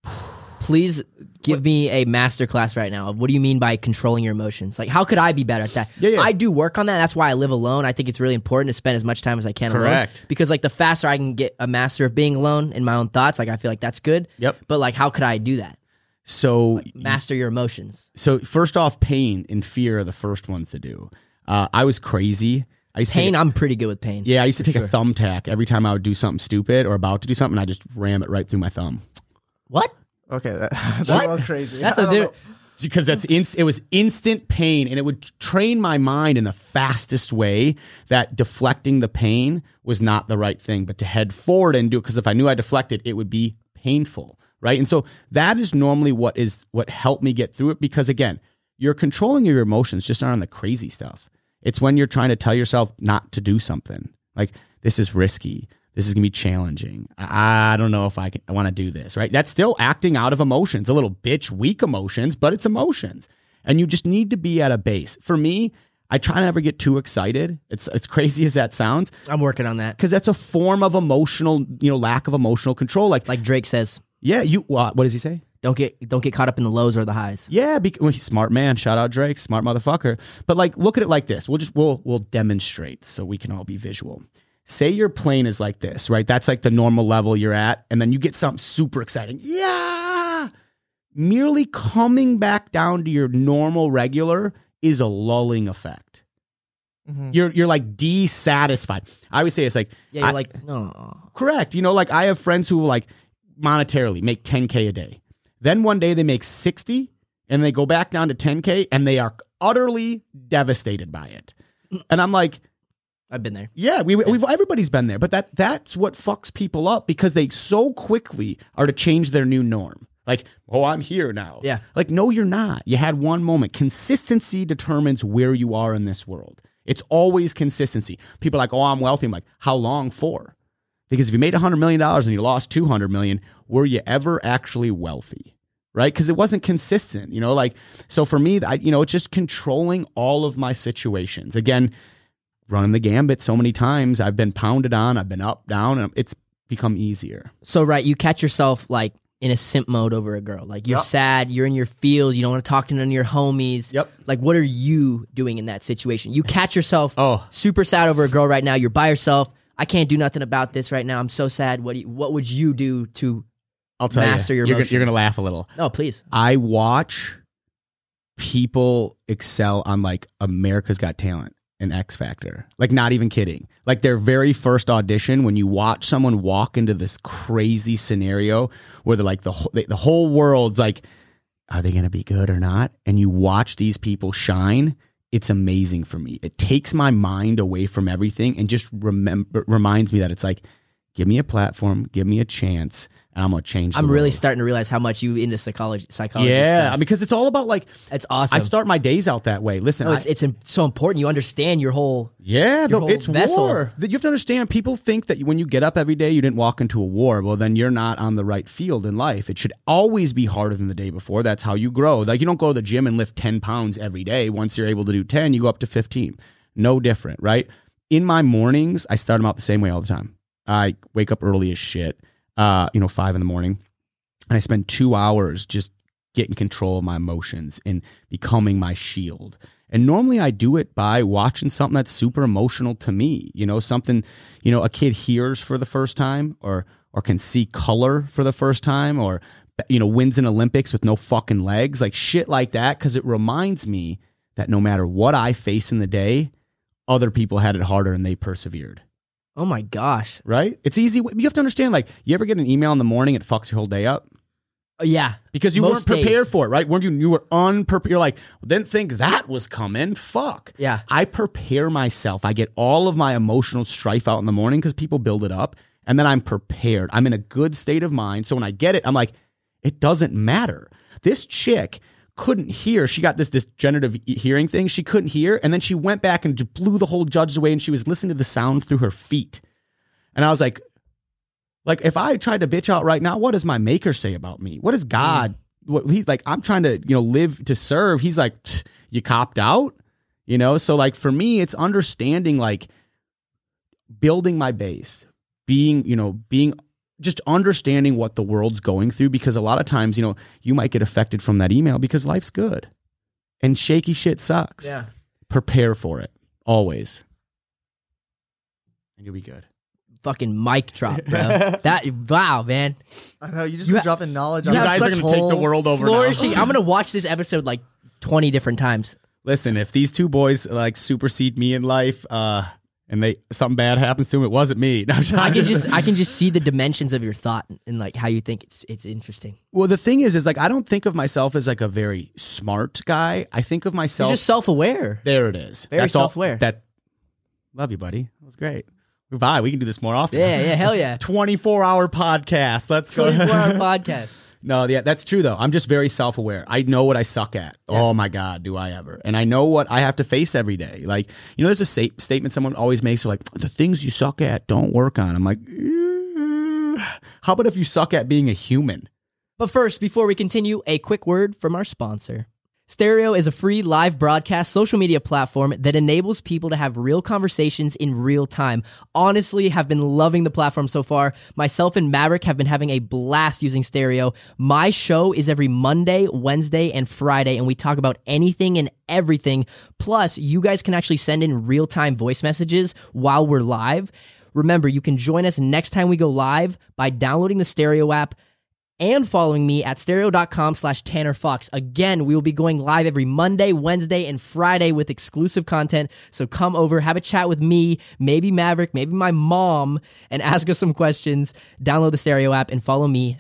Speaker 2: Please give me a masterclass right now. What do you mean by controlling your emotions? Like, how could I be better at that?
Speaker 1: Yeah.
Speaker 2: I do work on that. That's why I live alone. I think it's really important to spend as much time as I can alone. Because, like, the faster I can get a master of being alone in my own thoughts, like, I feel like that's good.
Speaker 1: Yep.
Speaker 2: But, like, how could I do that?
Speaker 1: So
Speaker 2: Like, master your emotions.
Speaker 1: So first off, pain and fear are the first ones to do. I was crazy. I used
Speaker 2: Pain,
Speaker 1: to
Speaker 2: I'm pretty good with pain.
Speaker 1: Yeah, I used to take a thumbtack every time I would do something stupid or about to do something. I just ram it right through my thumb.
Speaker 2: What?
Speaker 3: Okay, that's a little crazy.
Speaker 2: That's
Speaker 3: I
Speaker 2: a
Speaker 3: don't know.
Speaker 2: dude.
Speaker 1: Because it was instant pain, and it would train my mind in the fastest way that deflecting the pain was not the right thing, but to head forward and do it. Because if I knew I deflected, it would be painful, right? And so that is normally what helped me get through it. Because again, you're controlling your emotions, just not on the crazy stuff. It's when you're trying to tell yourself not to do something. Like, this is risky. This is going to be challenging. I don't know if I want to do this, right? That's still acting out of emotions, a little bitch, weak emotions, but it's emotions. And you just need to be at a base. For me, I try to never get too excited. It's as crazy as that sounds.
Speaker 2: I'm working on that.
Speaker 1: Because that's a form of emotional, lack of emotional control. Like
Speaker 2: Drake says,
Speaker 1: yeah, what does he say?
Speaker 2: don't get caught up in the lows or the highs.
Speaker 1: Yeah, he's a smart man. Shout out Drake, smart motherfucker. But like, look at it like this. We'll demonstrate so we can all be visual. Say your plane is like this, right? That's like the normal level you're at. And then you get something super exciting. Yeah. Merely coming back down to your normal regular is a lulling effect. Mm-hmm. You're like dissatisfied. I always say it's like,
Speaker 2: yeah, you're like, no.
Speaker 1: Correct. Like I have friends who like monetarily make 10K a day. Then one day they make 60 and they go back down to 10K and they are utterly devastated by it. And I'm like,
Speaker 2: I've been there.
Speaker 1: Yeah, we've everybody's been there, but that's what fucks people up because they so quickly are to change their new norm. Like, oh, I'm here now.
Speaker 2: Yeah.
Speaker 1: Like, no, you're not. You had one moment. Consistency determines where you are in this world. It's always consistency. People are like, oh, I'm wealthy. I'm like, how long for? Because if you made $100 million and you lost $200 million, were you ever actually wealthy? Right? Because it wasn't consistent, like, so for me, it's just controlling all of my situations. Again, running the gambit so many times, I've been pounded on, I've been up, down, and it's become easier.
Speaker 2: So, right, you catch yourself like in a simp mode over a girl. Like, you're sad, you're in your feels, you don't want to talk to none of your homies.
Speaker 1: Yep.
Speaker 2: Like, what are you doing in that situation? You catch yourself super sad over a girl right now, you're by yourself. I can't do nothing about this right now. I'm so sad. What would you do to master your emotions?
Speaker 1: You're going to laugh a little.
Speaker 2: No, please.
Speaker 1: I watch people excel on like America's Got Talent and X Factor. Like, not even kidding. Like, their very first audition, when you watch someone walk into this crazy scenario where they're like, the whole world's like, are they going to be good or not? And you watch these people shine. It's amazing for me. It takes my mind away from everything and just reminds me that it's like, give me a platform, give me a chance, and I'm going to change the
Speaker 2: I'm really
Speaker 1: world.
Speaker 2: starting to realize how much you into psychology
Speaker 1: Yeah,
Speaker 2: stuff.
Speaker 1: because it's all about like,
Speaker 2: it's awesome.
Speaker 1: I start my days out that way. Listen,
Speaker 2: no, it's so important. You understand your whole whole
Speaker 1: it's
Speaker 2: vessel.
Speaker 1: war. You have to understand, people think that when you get up every day, you didn't walk into a war. Well, then you're not on the right field in life. It should always be harder than the day before. That's how you grow. Like, you don't go to the gym and lift 10 pounds every day. Once you're able to do 10, you go up to 15. No different, right? In my mornings, I start them out the same way all the time. I wake up early as shit, 5 in the morning. And I spend 2 hours just getting control of my emotions and becoming my shield. And normally I do it by watching something that's super emotional to me. Something, a kid hears for the first time or can see color for the first time or, wins an Olympics with no fucking legs, like shit like that. Because it reminds me that no matter what I face in the day, other people had it harder and they persevered.
Speaker 2: Oh my gosh.
Speaker 1: Right? It's easy. You have to understand, like, you ever get an email in the morning, it fucks your whole day up?
Speaker 2: Yeah.
Speaker 1: Because you
Speaker 2: Most
Speaker 1: weren't prepared
Speaker 2: days.
Speaker 1: for it, right? Weren't you? You were unprepared. You're like, didn't think that was coming. Fuck.
Speaker 2: Yeah.
Speaker 1: I prepare myself. I get all of my emotional strife out in the morning because people build it up. And then I'm prepared. I'm in a good state of mind. So when I get it, I'm like, it doesn't matter. This chick couldn't hear. She got this degenerative hearing thing. She couldn't hear. And then she went back and just blew the whole judge away. And she was listening to the sound through her feet. And I was like, if I tried to bitch out right now, what does my maker say about me? What does God, what he's like, I'm trying to, live to serve. He's like, you copped out, So like for me, it's understanding, like building my base, being just understanding what the world's going through, because a lot of times, you might get affected from that email because life's good and shaky shit sucks.
Speaker 2: Yeah.
Speaker 1: Prepare for it always. And you'll be good.
Speaker 2: Fucking mic drop, bro. Wow, man.
Speaker 3: I know, you just been dropping knowledge on
Speaker 1: You guys are
Speaker 3: such
Speaker 1: going to take the world over now.
Speaker 2: Flourishing. I'm going to watch this episode like 20 different times.
Speaker 1: Listen, if these two boys like supersede me in life, and something bad happens to them, it wasn't me. No,
Speaker 2: I can just see the dimensions of your thought and like how you think it's interesting.
Speaker 1: Well, the thing is like I don't think of myself as like a very smart guy. I think of myself.
Speaker 2: You're just self-aware.
Speaker 1: There it is.
Speaker 2: Very
Speaker 1: That's
Speaker 2: self-aware.
Speaker 1: Love you, buddy. That was great. Bye. We can do this more often.
Speaker 2: Yeah, hell yeah.
Speaker 1: 24-hour podcast. Let's go.
Speaker 2: 24-hour podcast.
Speaker 1: No, yeah, that's true though. I'm just very self-aware. I know what I suck at. Yeah. Oh my God, do I ever? And I know what I have to face every day. Like, there's a statement someone always makes, like, the things you suck at, don't work on. I'm like, how about if you suck at being a human?
Speaker 2: But first, before we continue, a quick word from our sponsor. Stereo is a free live broadcast social media platform that enables people to have real conversations in real time. Honestly, have been loving the platform so far. Myself and Maverick have been having a blast using Stereo. My show is every Monday, Wednesday, and Friday, and we talk about anything and everything. Plus, you guys can actually send in real-time voice messages while we're live. Remember, you can join us next time we go live by downloading the Stereo app and following me at stereo.com/TannerFox. Again, we will be going live every Monday, Wednesday, and Friday with exclusive content. So come over, have a chat with me, maybe Maverick, maybe my mom, and ask us some questions. Download the Stereo app and follow me,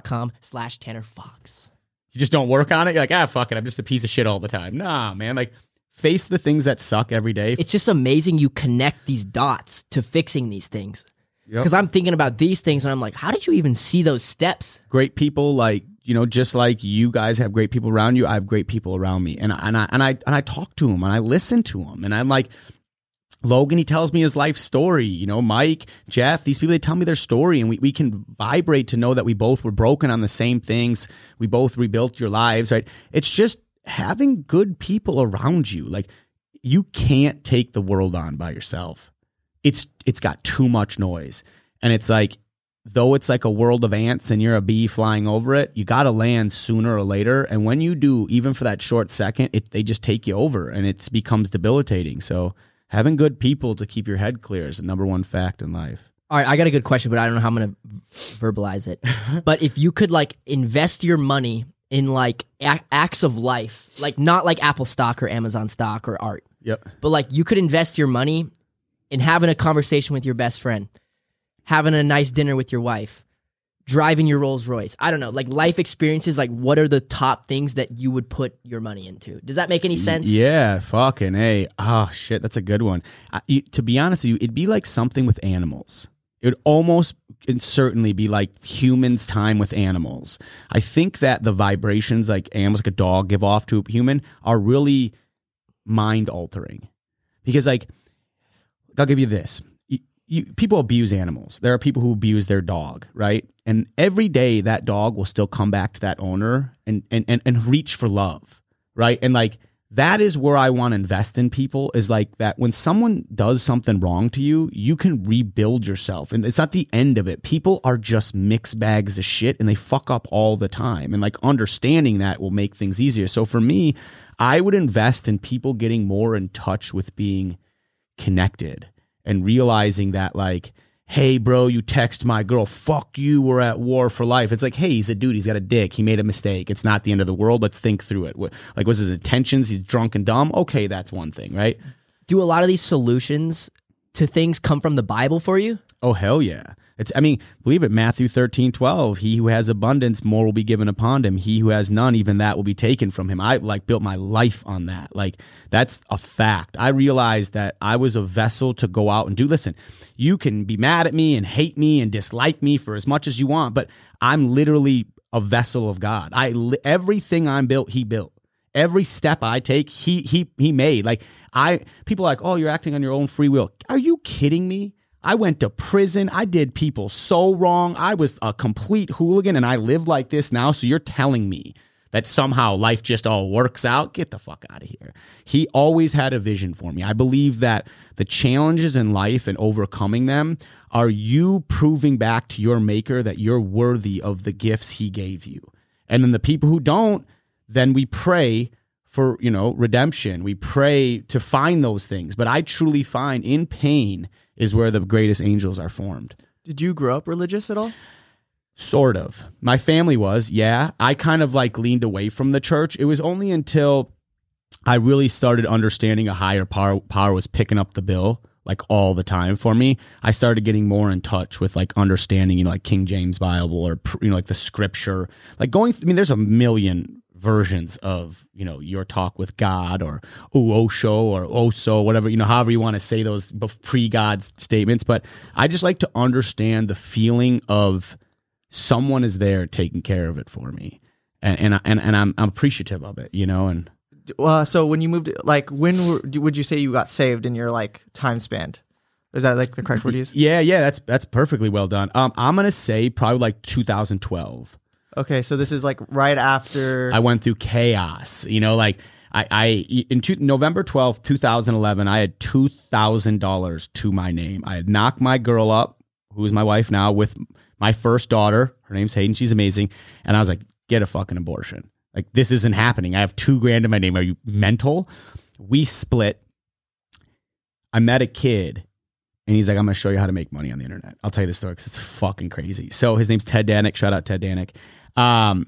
Speaker 2: stereo.com/TannerFox.
Speaker 1: You just don't work on it? You're like, fuck it, I'm just a piece of shit all the time. Nah, man, like, face the things that suck every day.
Speaker 2: It's just amazing you connect these dots to fixing these things. Because I'm thinking about these things and I'm like, how did you even see those steps?
Speaker 1: Great people, like, just like you guys have great people around you, I have great people around me. And I talk to them and I listen to them. And I'm like, Logan, he tells me his life story. Mike, Jeff, these people, they tell me their story, and we can vibrate to know that we both were broken on the same things. We both rebuilt your lives, right? It's just having good people around you. Like, you can't take the world on by yourself. It's got too much noise. And it's like, though it's like a world of ants and you're a bee flying over it, you got to land sooner or later. And when you do, even for that short second, they just take you over and it becomes debilitating. So having good people to keep your head clear is the number one fact in life.
Speaker 2: All right, I got a good question, but I don't know how I'm going to verbalize it. But if you could like invest your money in like acts of life, like not like Apple stock or Amazon stock or art.
Speaker 1: Yep.
Speaker 2: But like you could invest your money in having a conversation with your best friend, having a nice dinner with your wife, driving your Rolls Royce. I don't know, like life experiences, like what are the top things that you would put your money into? Does that make any sense?
Speaker 1: Yeah, fucking A. Oh, shit, that's a good one. To be honest with you, it'd be like something with animals. It would almost and certainly be like humans' time with animals. I think that the vibrations like animals, like a dog, give off to a human are really mind-altering. Because like, I'll give you this. People abuse animals. There are people who abuse their dog, right? And every day that dog will still come back to that owner and reach for love, right? And like, that is where I want to invest in people, is like that when someone does something wrong to you, you can rebuild yourself. And it's not the end of it. People are just mixed bags of shit and they fuck up all the time. And like understanding that will make things easier. So for me, I would invest in people getting more in touch with being connected and realizing that like, hey bro, you text my girl, fuck you, we're at war for life. It's like, hey, he's a dude, he's got a dick, he made a mistake, it's not the end of the world, let's think through it. Like, was his intentions, he's drunk and dumb? Okay, that's one thing, right?
Speaker 2: Do a lot of these solutions to things come from the Bible for you?
Speaker 1: Oh hell yeah. Believe it, Matthew 13:12, he who has abundance, more will be given upon him. He who has none, even that will be taken from him. I built my life on that. That's a fact. I realized that I was a vessel to go out and do. Listen, you can be mad at me and hate me and dislike me for as much as you want, but I'm literally a vessel of God. Everything I'm built, he built. Every step I take, he made. People are like, oh, you're acting on your own free will. Are you kidding me? I went to prison. I did people so wrong. I was a complete hooligan and I live like this now. So you're telling me that somehow life just all works out? Get the fuck out of here. He always had a vision for me. I believe that the challenges in life and overcoming them are you proving back to your maker that you're worthy of the gifts he gave you. And then the people who don't, then we pray for, redemption. We pray to find those things. But I truly find in pain is where the greatest angels are formed.
Speaker 3: Did you grow up religious at all?
Speaker 1: Sort of. My family was, yeah. I kind of leaned away from the church. It was only until I really started understanding a higher power was picking up the bill all the time for me. I started getting more in touch with understanding, King James Bible or, the scripture. There's a million versions of, your talk with God or Osho or Oso, whatever, however you want to say those pre-God statements. But I just like to understand the feeling of someone is there taking care of it for me. And I'm appreciative of it, and.
Speaker 3: So when you moved, when would you say you got saved in your time span? Is that the correct word to use?
Speaker 1: Yeah, that's perfectly well done. I'm going to say probably 2012.
Speaker 3: Okay, so this is right after
Speaker 1: I went through chaos. November 12th, 2011, I had $2,000 to my name. I had knocked my girl up, who is my wife now, with my first daughter. Her name's Hayden. She's amazing. And I was like, get a fucking abortion. This isn't happening. I have $2,000 in my name. Are you mental? We split. I met a kid. And he's like, I'm going to show you how to make money on the internet. I'll tell you the story because it's fucking crazy. So his name's Ted Danik. Shout out Ted Danik. I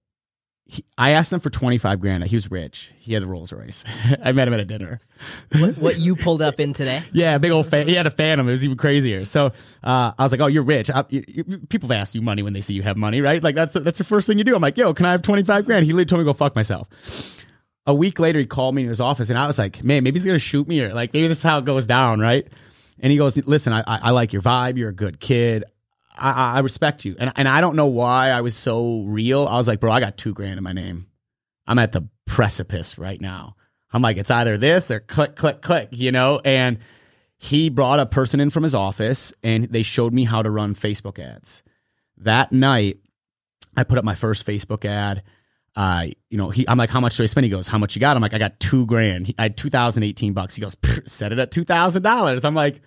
Speaker 1: asked him for $25,000. He was rich. He had a Rolls Royce. I met him at a dinner.
Speaker 2: What you pulled up in today?
Speaker 1: Yeah, big old fan. He had a Phantom. It was even crazier. So I was like, oh, you're rich. People ask you money when they see you have money, right? That's the first thing you do. I'm like, yo, can I have $25,000? He literally told me to go fuck myself. A week later, he called me in his office, and I was like, man, maybe he's going to shoot me, or maybe this is how it goes down, right? And he goes, listen, I like your vibe. You're a good kid. I respect you. And I don't know why I was so real. I was like, bro, I got $2,000 in my name. I'm at the precipice right now. I'm like, it's either this or click, click, click, And he brought a person in from his office and they showed me how to run Facebook ads. That night, I put up my first Facebook ad. I'm like, how much do I spend? He goes, how much you got? I'm like, I got $2,000. I had $2,018. He goes, set it at $2,000. I'm like,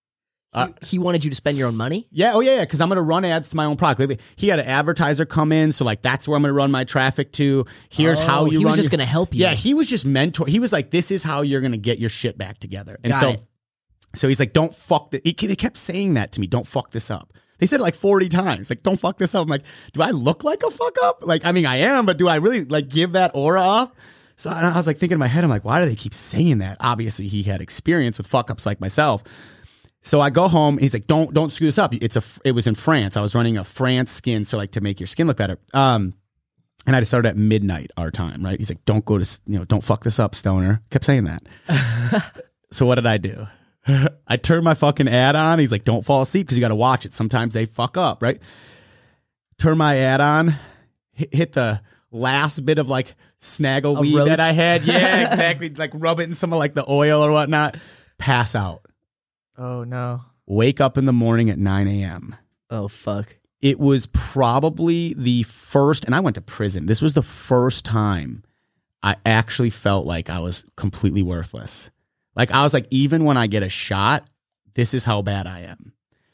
Speaker 2: he wanted you to spend your own money?
Speaker 1: Yeah. Oh, yeah. Because I'm going to run ads to my own product. He had an advertiser come in. So, that's where I'm going to run my traffic to. Here's how you run.
Speaker 2: He was just going to help you.
Speaker 1: Yeah. He was just mentor. He was like, this is how you're going to get your shit back together. And so he's like, don't fuck this. He kept saying that to me. Don't fuck this up. They said it 40 times. Don't fuck this up. I'm like, do I look like a fuck up? I am, but do I really give that aura off? So I was thinking in my head, I'm like, why do they keep saying that? Obviously, he had experience with fuck ups like myself. So I go home and he's like, don't screw this up. It was in France. I was running a France skin. So to make your skin look better. And I just started at midnight our time, right? He's like, don't fuck this up, stoner. Kept saying that. So what did I do? I turned my fucking ad on. He's like, don't fall asleep because you got to watch it. Sometimes they fuck up, right? Turn my ad on, hit the last bit of snaggle weed that I had. Yeah, exactly. Rub it in some of the oil or whatnot. Pass out.
Speaker 3: Oh, no.
Speaker 1: Wake up in the morning at 9 a.m.
Speaker 2: Oh, fuck.
Speaker 1: It was probably the first, and I went to prison. This was the first time I actually felt like I was completely worthless. I was like, even when I get a shot, this is how bad I am.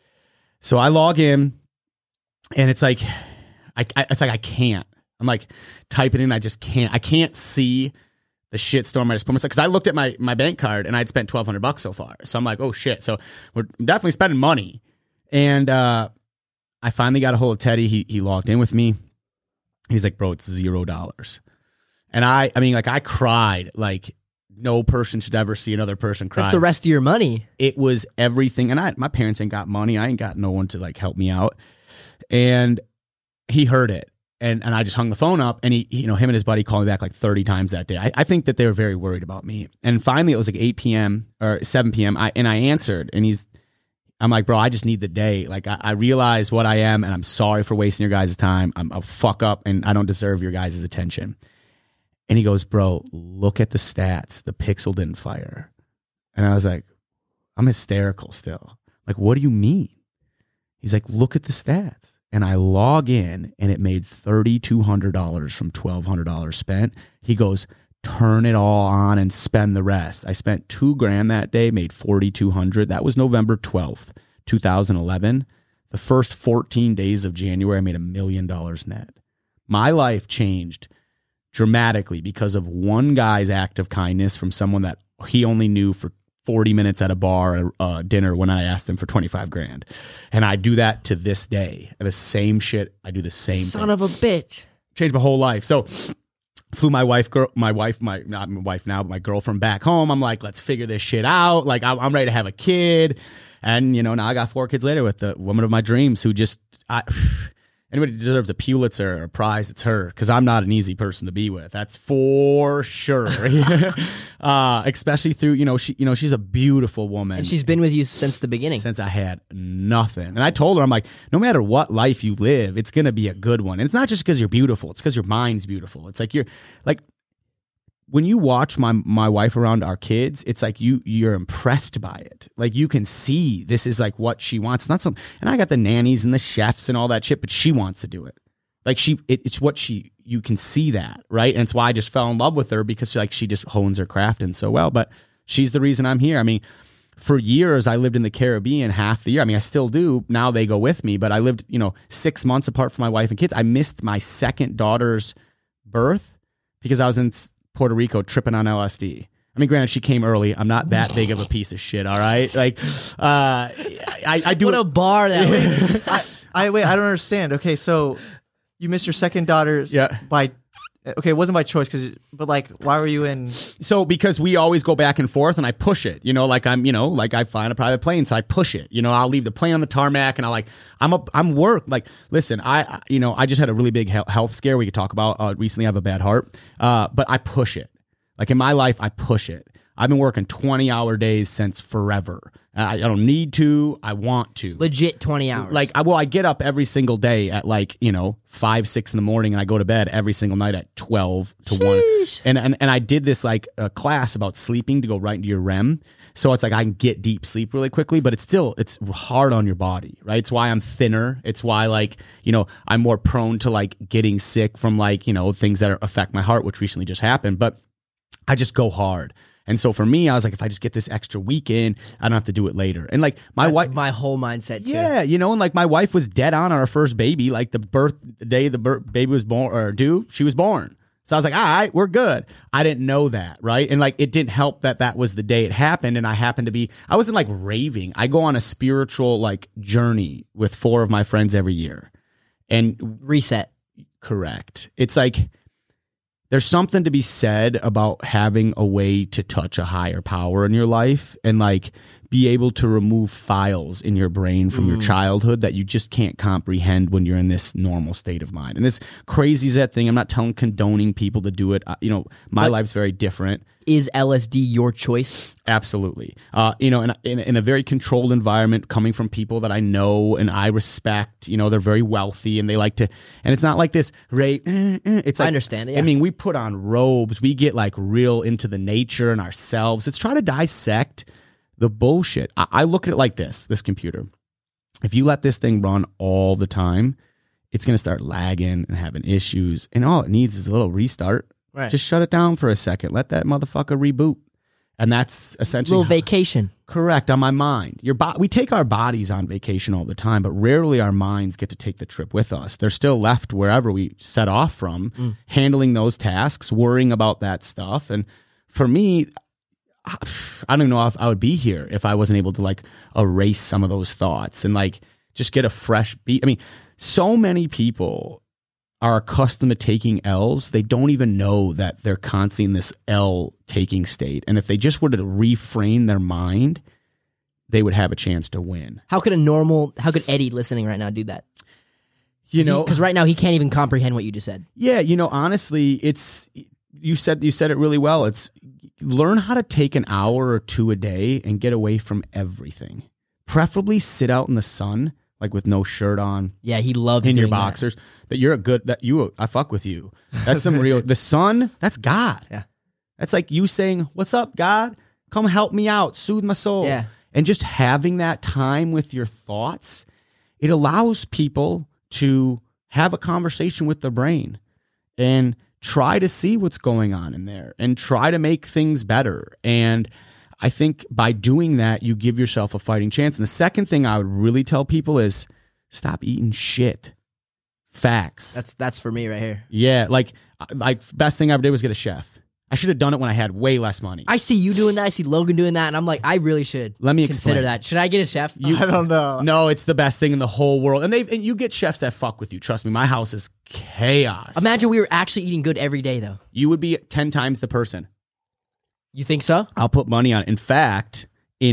Speaker 1: So I log in, and it's like I can't. I'm typing in, I just can't. I can't see the shitstorm I just put myself, because I looked at my bank card and I'd spent $1,200 so far. So I'm like, oh shit. So we're definitely spending money. And I finally got a hold of Teddy. He logged in with me. He's like, bro, it's $0. And I cried no person should ever see another person cry.
Speaker 2: That's the rest of your money.
Speaker 1: It was everything. And my parents ain't got money. I ain't got no one to like help me out. And he heard it. And I just hung the phone up, and him and his buddy called me back like 30 times that day. I think that they were very worried about me. And finally it was like 8 p.m. or 7 p.m. I answered, and I'm like, bro, I just need the day. Like I realize what I am, and I'm sorry for wasting your guys' time. I'm a fuck up, and I don't deserve your guys' attention. And he goes, bro, look at the stats. The Pixel didn't fire. And I was like, I'm hysterical still. Like, what do you mean? He's like, look at the stats. And I log in, and it made $3,200 from $1,200 spent. He goes, turn it all on and spend the rest. I spent $2,000 that day, made $4,200. That was November 12th, 2011. The first 14 days of January, I made $1 million net. My life changed dramatically because of one guy's act of kindness from someone that he only knew for 40 minutes at a bar or dinner when I asked him for $25,000. And I do that to this day. The same shit. I do the same
Speaker 2: Son
Speaker 1: thing.
Speaker 2: of a bitch.
Speaker 1: Changed my whole life. So flew not my wife now, but my girlfriend back home. I'm like, let's figure this shit out. Like I'm ready to have a kid. And now I got 4 kids later with the woman of my dreams who anybody deserves a Pulitzer or a prize, it's her, because I'm not an easy person to be with. That's for sure. Especially through, she's a beautiful woman.
Speaker 2: And she's been with you since the beginning.
Speaker 1: Since I had nothing. And I told her, I'm like, no matter what life you live, it's going to be a good one. And it's not just because you're beautiful. It's because your mind's beautiful. It's like when you watch my wife around our kids, it's like you're impressed by it. Like you can see this is like what she wants. And I got the nannies and the chefs and all that shit, but she wants to do it. Like it's what you can see that, right? And it's why I just fell in love with her, because she just hones her craft in so well. But she's the reason I'm here. I mean, for years I lived in the Caribbean half the year. I mean, I still do. Now they go with me, but I lived, 6 months apart from my wife and kids. I missed my second daughter's birth because I was in Puerto Rico tripping on LSD. I mean, granted, she came early. I'm not that big of a piece of shit, all right? Like, I do.
Speaker 2: What a bar that was.
Speaker 3: I don't understand. Okay, so you missed your second daughter's by. Okay, it wasn't by choice, but why were you in?
Speaker 1: So because we always go back and forth, and I push it. I find a private plane, so I push it. I'll leave the plane on the tarmac, and I'm work. Like, listen, I just had a really big health scare we could talk about. Recently, I have a bad heart, but I push it. Like in my life, I push it. I've been working 20-hour days since forever. I don't need to. I want to.
Speaker 2: Legit 20 hours.
Speaker 1: I get up every single day at 5, 6 in the morning, and I go to bed every single night at 12 to 1. And I did this a class about sleeping to go right into your REM. So it's like I can get deep sleep really quickly, but it's hard on your body, right? It's why I'm thinner. It's why I'm more prone to getting sick from things that affect my heart, which recently just happened. But I just go hard. And so for me, I was like, if I just get this extra week in, I don't have to do it later. And my wife,
Speaker 2: my whole mindset too.
Speaker 1: Yeah, and my wife was dead on our first baby. Like the day the baby was born or due, she was born. So I was like, all right, we're good. I didn't know that, right? And it didn't help that was the day it happened. And I wasn't raving. I go on a spiritual journey with 4 of my friends every year. And
Speaker 2: reset.
Speaker 1: Correct. It's there's something to be said about having a way to touch a higher power in your life and be able to remove files in your brain from your childhood that you just can't comprehend when you're in this normal state of mind. And as crazy as that thing, I'm not condoning people to do it. My life's very different.
Speaker 2: Is LSD your choice?
Speaker 1: Absolutely. In a very controlled environment, coming from people that I know and I respect, they're very wealthy and they like to, and it's not like this, right? It's
Speaker 2: I understand it. Yeah.
Speaker 1: I mean, we put on robes, we get real into the nature and ourselves. It's try to dissect the bullshit. I look at it like this computer. If you let this thing run all the time, it's going to start lagging and having issues. And all it needs is a little restart.
Speaker 2: Right.
Speaker 1: Just shut it down for a second. Let that motherfucker reboot. And that's essentially...
Speaker 2: A little vacation.
Speaker 1: Correct, on my mind. We take our bodies on vacation all the time, but rarely our minds get to take the trip with us. They're still left wherever we set off from, handling those tasks, worrying about that stuff. And for me, I don't even know if I would be here if I wasn't able to erase some of those thoughts and just get a fresh beat. I mean, so many people are accustomed to taking L's, they don't even know that they're constantly in this L taking state. And if they just were to reframe their mind, they would have a chance to win.
Speaker 2: How could Eddie listening right now do that?
Speaker 1: You know,
Speaker 2: because right now he can't even comprehend what you just said.
Speaker 1: Yeah, you know, honestly, you said it really well. It's learn how to take an hour or two a day and get away from everything. Preferably sit out in the sun, like with no shirt on.
Speaker 2: Yeah, he loves
Speaker 1: in
Speaker 2: doing
Speaker 1: your boxers. I fuck with you. That's some real. The sun, that's God.
Speaker 2: Yeah,
Speaker 1: that's like you saying, "What's up, God? Come help me out, soothe my soul."
Speaker 2: Yeah,
Speaker 1: and just having that time with your thoughts, it allows people to have a conversation with their brain and try to see what's going on in there and try to make things better. And I think by doing that, you give yourself a fighting chance. And the second thing I would really tell people is stop eating shit. Facts.
Speaker 2: That's for me right here.
Speaker 1: Yeah. Like best thing I ever did was get a chef. I should have done it when I had way less money.
Speaker 2: I see you doing that. I see Logan doing that. And I'm like, I really should
Speaker 1: Let me
Speaker 2: consider
Speaker 1: explain.
Speaker 2: that. Should I get a chef?
Speaker 3: I don't know.
Speaker 1: No, it's the best thing in the whole world. And you get chefs that fuck with you. Trust me, my house is chaos.
Speaker 2: Imagine we were actually eating good every day, though.
Speaker 1: You would be 10 times the person.
Speaker 2: You think so?
Speaker 1: I'll put money on it. In fact,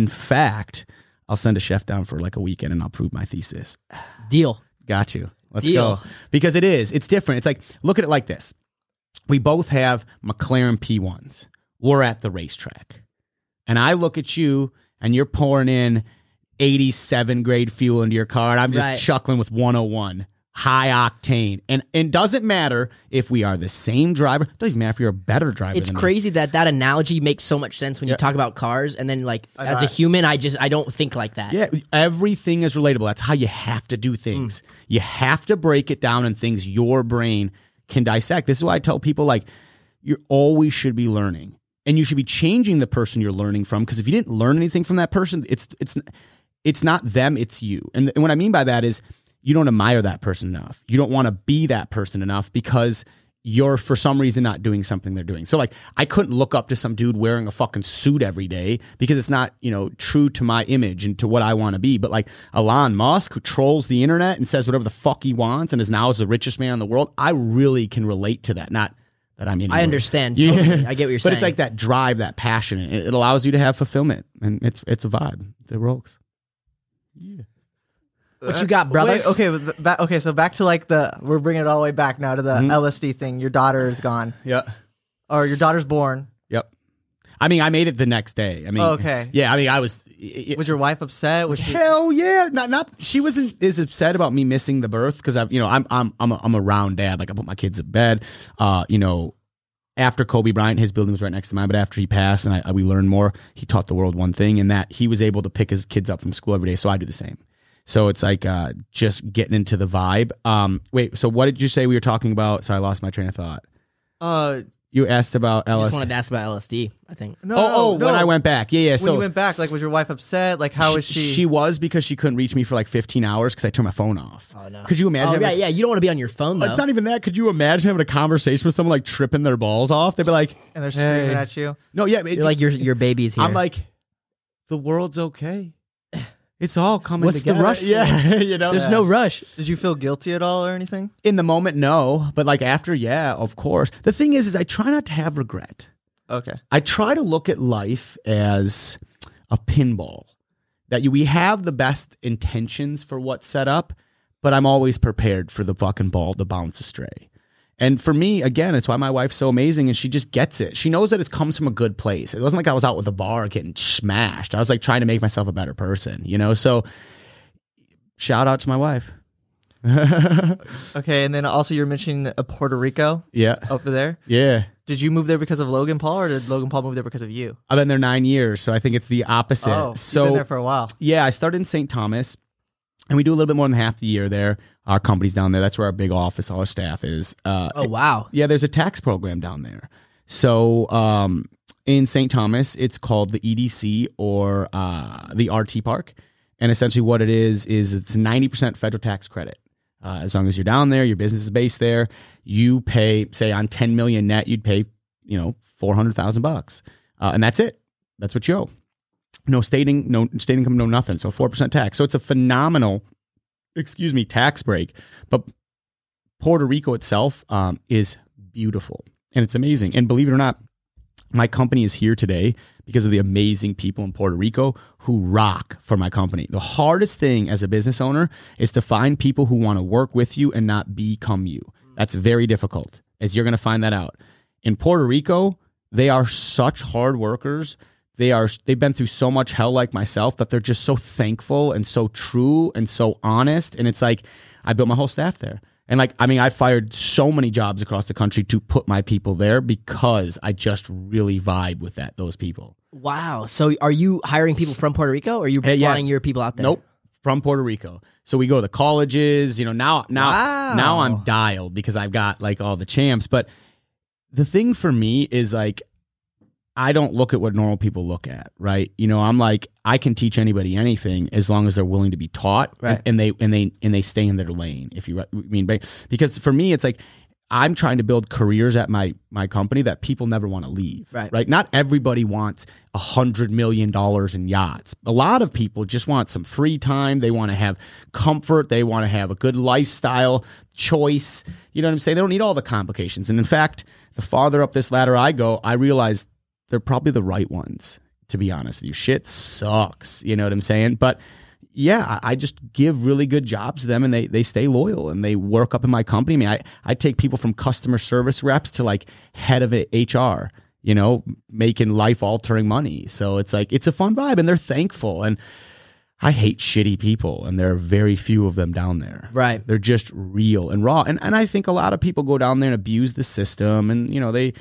Speaker 1: I'll send a chef down for like a weekend and I'll prove my thesis.
Speaker 2: Deal.
Speaker 1: Got you. Let's
Speaker 2: Deal.
Speaker 1: go. Because it's different. It's like, look at it like this. We both have McLaren P1s. We're at the racetrack. And I look at you and you're pouring in 87 grade fuel into your car. And I'm just chuckling with 101. High octane. And it doesn't matter if we are the same driver. It doesn't even matter if you're a better driver
Speaker 2: It's
Speaker 1: than me.
Speaker 2: crazy that analogy makes so much sense when you talk about cars. And then like as a human, I don't think like that.
Speaker 1: Yeah, everything is relatable. That's how you have to do things. You have to break it down in things your brain can dissect. This is why I tell people, like, you always should be learning. And you should be changing the person you're learning from, because if you didn't learn anything from that person, it's not them, it's you. And what I mean by that is you don't admire that person enough. You don't want to be that person enough because you're for some reason not doing something they're doing. So like I couldn't look up to some dude wearing a fucking suit every day because it's not, true to my image and to what I want to be. But like Elon Musk, who trolls the internet and says whatever the fuck he wants and is now the richest man in the world, I really can relate to that. Not that I'm in.
Speaker 2: I understand. Totally. I get what you're saying.
Speaker 1: But it's like that drive, that passion. It allows you to have fulfillment, and it's a vibe. It rolls. Yeah.
Speaker 2: What you got, brother?
Speaker 3: Wait, so back to like we're bringing it all the way back now to the LSD thing. Your daughter is gone.
Speaker 1: Yeah.
Speaker 3: Or your daughter's born.
Speaker 1: Yep. I mean, I made it the next day. I mean,
Speaker 3: okay.
Speaker 1: Yeah, I mean, I was.
Speaker 3: Was your wife upset? Was she?
Speaker 1: Hell yeah! Not. She wasn't as upset about me missing the birth because I'm a round dad. Like I put my kids to bed. After Kobe Bryant, his building was right next to mine. But after he passed, and we learned more, he taught the world one thing, and that he was able to pick his kids up from school every day. So I do the same. So it's like just getting into the vibe. Wait, so what did you say we were talking about? Sorry, I lost my train of thought. You asked about LSD.
Speaker 2: I just wanted to ask about LSD, I think.
Speaker 3: No.
Speaker 1: When I went back. Yeah.
Speaker 3: When
Speaker 1: So
Speaker 3: you went back, like, was your wife upset? Like, how was she?
Speaker 1: She was, because she couldn't reach me for like 15 hours because I turned my phone off.
Speaker 2: Oh, no.
Speaker 1: Could you imagine?
Speaker 2: Yeah. You don't want to be on your phone, though.
Speaker 1: It's not even that. Could you imagine having a conversation with someone like tripping their balls off? They'd be like,
Speaker 3: and they're screaming at you.
Speaker 1: No, yeah.
Speaker 2: You're like, your baby's here.
Speaker 1: I'm like, the world's okay. It's all coming
Speaker 2: What's
Speaker 1: together.
Speaker 2: the rush for?
Speaker 1: Yeah,
Speaker 2: There's no rush.
Speaker 3: Did you feel guilty at all or anything?
Speaker 1: In the moment, no. But like after, yeah, of course. The thing is I try not to have regret.
Speaker 3: Okay.
Speaker 1: I try to look at life as a pinball. That we have the best intentions for what's set up, but I'm always prepared for the fucking ball to bounce astray. And for me, again, it's why my wife's so amazing, and she just gets it. She knows that it comes from a good place. It wasn't like I was out with a bar getting smashed. I was like trying to make myself a better person, So shout out to my wife.
Speaker 3: Okay, and then also you're mentioning Puerto Rico.
Speaker 1: Yeah.
Speaker 3: Over there.
Speaker 1: Yeah.
Speaker 3: Did you move there because of Logan Paul, or did Logan Paul move there because of you?
Speaker 1: I've been there 9 years, so I think it's the opposite.
Speaker 3: Oh,
Speaker 1: so
Speaker 3: you've been there for a while.
Speaker 1: Yeah, I started in St. Thomas, and we do a little bit more than half the year there. Our company's down there. That's where our big office, all our staff is.
Speaker 2: Oh, wow.
Speaker 1: Yeah, there's a tax program down there. So in St. Thomas, it's called the EDC, or the RT Park. And essentially what it is it's 90% federal tax credit. As long as you're down there, your business is based there, you pay, say on 10 million net, you'd pay, $400,000. And that's it. That's what you owe. No state income, no nothing. So 4% tax. So it's a phenomenal, tax break. But Puerto Rico itself is beautiful and it's amazing. And believe it or not, my company is here today because of the amazing people in Puerto Rico who rock for my company. The hardest thing as a business owner is to find people who want to work with you and not become you. That's very difficult, as you're going to find that out. In Puerto Rico, they are such hard workers. They've been through so much hell like myself that they're just so thankful and so true and so honest. And it's like, I built my whole staff there. And like, I mean, I fired so many jobs across the country to put my people there because I just really vibe with those people.
Speaker 2: Wow. So are you hiring people from Puerto Rico or are you flying your people out there?
Speaker 1: Nope. From Puerto Rico. So we go to the colleges, now I'm dialed because I've got like all the champs. But the thing for me is like, I don't look at what normal people look at, right? I'm like, I can teach anybody anything as long as they're willing to be taught,
Speaker 2: right?
Speaker 1: And they stay in their lane. If you mean, because for me, it's like I'm trying to build careers at my company that people never want to leave, right? Not everybody wants $100 million in yachts. A lot of people just want some free time. They want to have comfort. They want to have a good lifestyle choice. You know what I'm saying? They don't need all the complications. And in fact, the farther up this ladder I go, I realize they're probably the right ones, to be honest with you. Shit sucks. You know what I'm saying? But yeah, I just give really good jobs to them and they stay loyal and they work up in my company. I mean, I take people from customer service reps to like head of HR, making life altering money. So it's like, it's a fun vibe and they're thankful. And I hate shitty people, and there are very few of them down there.
Speaker 2: Right.
Speaker 1: They're just real and raw. And I think a lot of people go down there and abuse the system, and they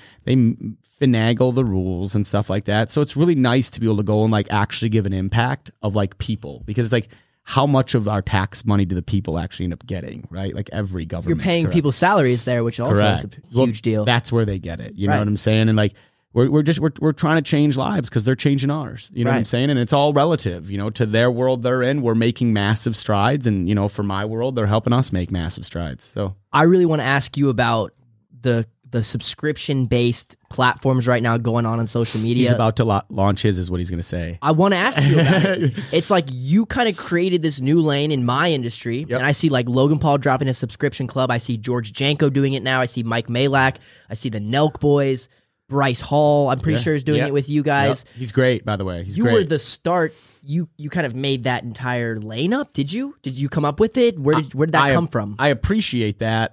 Speaker 1: finagle the rules and stuff like that. So it's really nice to be able to go and like actually give an impact of like people, because it's like, how much of our tax money do the people actually end up getting, right? Like every government.
Speaker 2: You're paying people's salaries there, which also is a huge deal.
Speaker 1: That's where they get it. You know what I'm saying? And like, we're trying to change lives because they're changing ours. You know what I'm saying? And it's all relative, to their world they're in. We're making massive strides. And, for my world, they're helping us make massive strides. So
Speaker 2: I really want to ask you about the subscription-based platforms right now going on social media.
Speaker 1: He's about to launch his, is what he's going to say.
Speaker 2: I want to ask you about it. It's like you kind of created this new lane in my industry. Yep. And I see like Logan Paul dropping a subscription club. I see George Janko doing it now. I see Mike Malak. I see the Nelk Boys. Bryce Hall, I'm pretty sure, is doing it with you guys.
Speaker 1: Yep. He's great, by the way.
Speaker 2: You were the start. You kind of made that entire lane up, did you? Did you come up with it? Where did that come from?
Speaker 1: I appreciate that.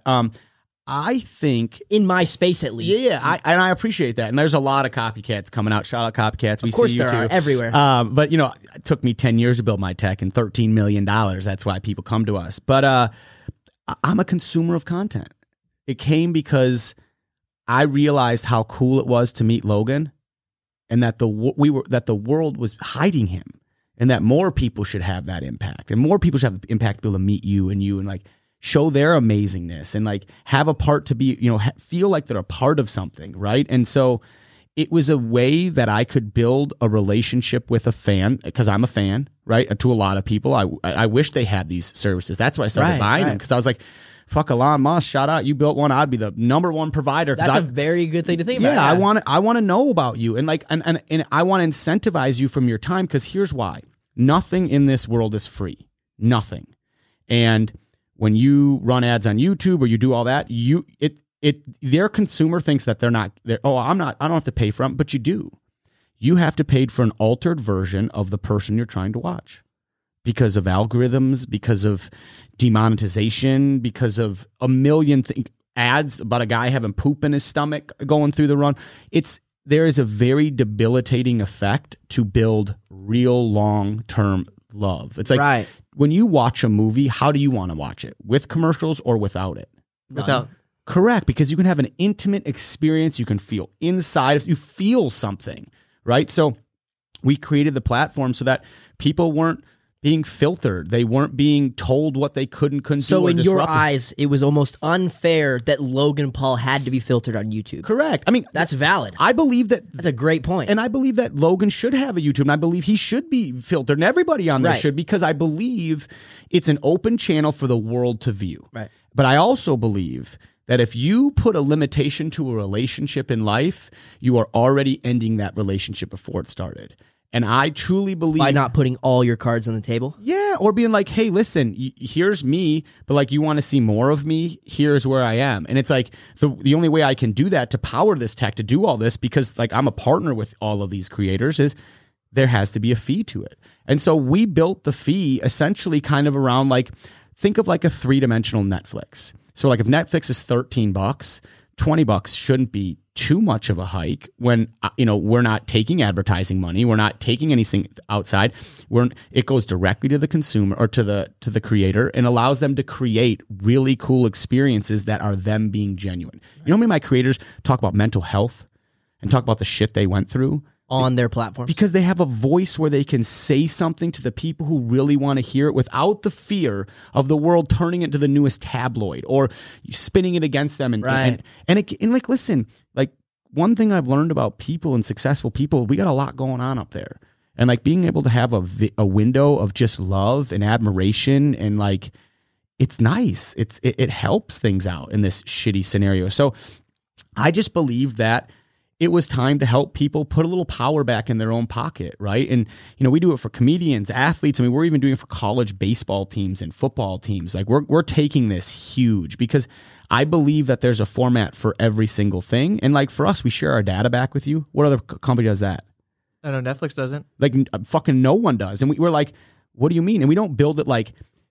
Speaker 1: I think
Speaker 2: in my space, at least.
Speaker 1: Yeah, I appreciate that. And there's a lot of copycats coming out. Shout out copycats. We
Speaker 2: of course
Speaker 1: see you
Speaker 2: there
Speaker 1: too.
Speaker 2: Are everywhere.
Speaker 1: But it took me 10 years to build my tech and $13 million. That's why people come to us. But I'm a consumer of content. It came because I realized how cool it was to meet Logan, and that the world was hiding him, and that more people should have that impact, and more people should have the impact to be able to meet you and like show their amazingness and like have a part to be, feel like they're a part of something, right? And so it was a way that I could build a relationship with a fan, because I'm a fan, right? To a lot of people, I wish they had these services. That's why I started buying them, because I was like, fuck Elon Musk, shout out, you built one, I'd be the number one provider.
Speaker 2: That's a very good thing to think about.
Speaker 1: Yeah, I want to know about you, and like, and I want to incentivize you from your time, because here's why: nothing in this world is free, nothing. And when you run ads on YouTube or you do all that, their consumer thinks that I don't have to pay for them, but you do. You have to pay for an altered version of the person you're trying to watch, because of algorithms, because of demonetization, because of a million ads about a guy having poop in his stomach going through the run. There is a very debilitating effect to build real long-term love. It's like when you watch a movie, how do you want to watch it? With commercials or without it?
Speaker 3: Without.
Speaker 1: Correct, because you can have an intimate experience. You can feel inside. You feel something, right? So we created the platform so that people weren't being filtered. They weren't being told what they couldn't do.
Speaker 2: So in your eyes, it was almost unfair that Logan Paul had to be filtered on YouTube.
Speaker 1: Correct. I mean,
Speaker 2: that's valid.
Speaker 1: I believe that.
Speaker 2: That's a great point.
Speaker 1: And I believe that Logan should have a YouTube, and I believe he should be filtered, and everybody on there should, because I believe it's an open channel for the world to view.
Speaker 2: Right.
Speaker 1: But I also believe that if you put a limitation to a relationship in life, you are already ending that relationship before it started. And I truly believe
Speaker 2: By not putting all your cards on the table.
Speaker 1: yeah, or being like, hey, listen, here's me, but like you want to see more of me, here's where I am. And it's like the only way I can do that to power this tech, to do all this, because like I'm a partner with all of these creators, is there has to be a fee to it. And so we built the fee essentially kind of around like, think of like a 3-dimensional Netflix. So like if Netflix is $13, $20 shouldn't be too much of a hike when, we're not taking advertising money. We're not taking anything outside. It goes directly to the consumer or to the creator and allows them to create really cool experiences that are them being genuine. You know how many of my creators talk about mental health and talk about the shit they went through?
Speaker 2: On their platform.
Speaker 1: Because they have a voice where they can say something to the people who really want to hear it without the fear of the world turning it into the newest tabloid or spinning it against them.
Speaker 2: Right.
Speaker 1: And like, listen, like one thing I've learned about people and successful people, we got a lot going on up there. And like being able to have a window of just love and admiration and like, it's nice. It helps things out in this shitty scenario. So I just believe that it was time to help people put a little power back in their own pocket, right? And, we do it for comedians, athletes. I mean, we're even doing it for college baseball teams and football teams. Like we're taking this huge because I believe that there's a format for every single thing. And like for us, we share our data back with you. What other company does that?
Speaker 3: I know Netflix doesn't.
Speaker 1: Like fucking no one does. And we're like, what do you mean? And we don't build it like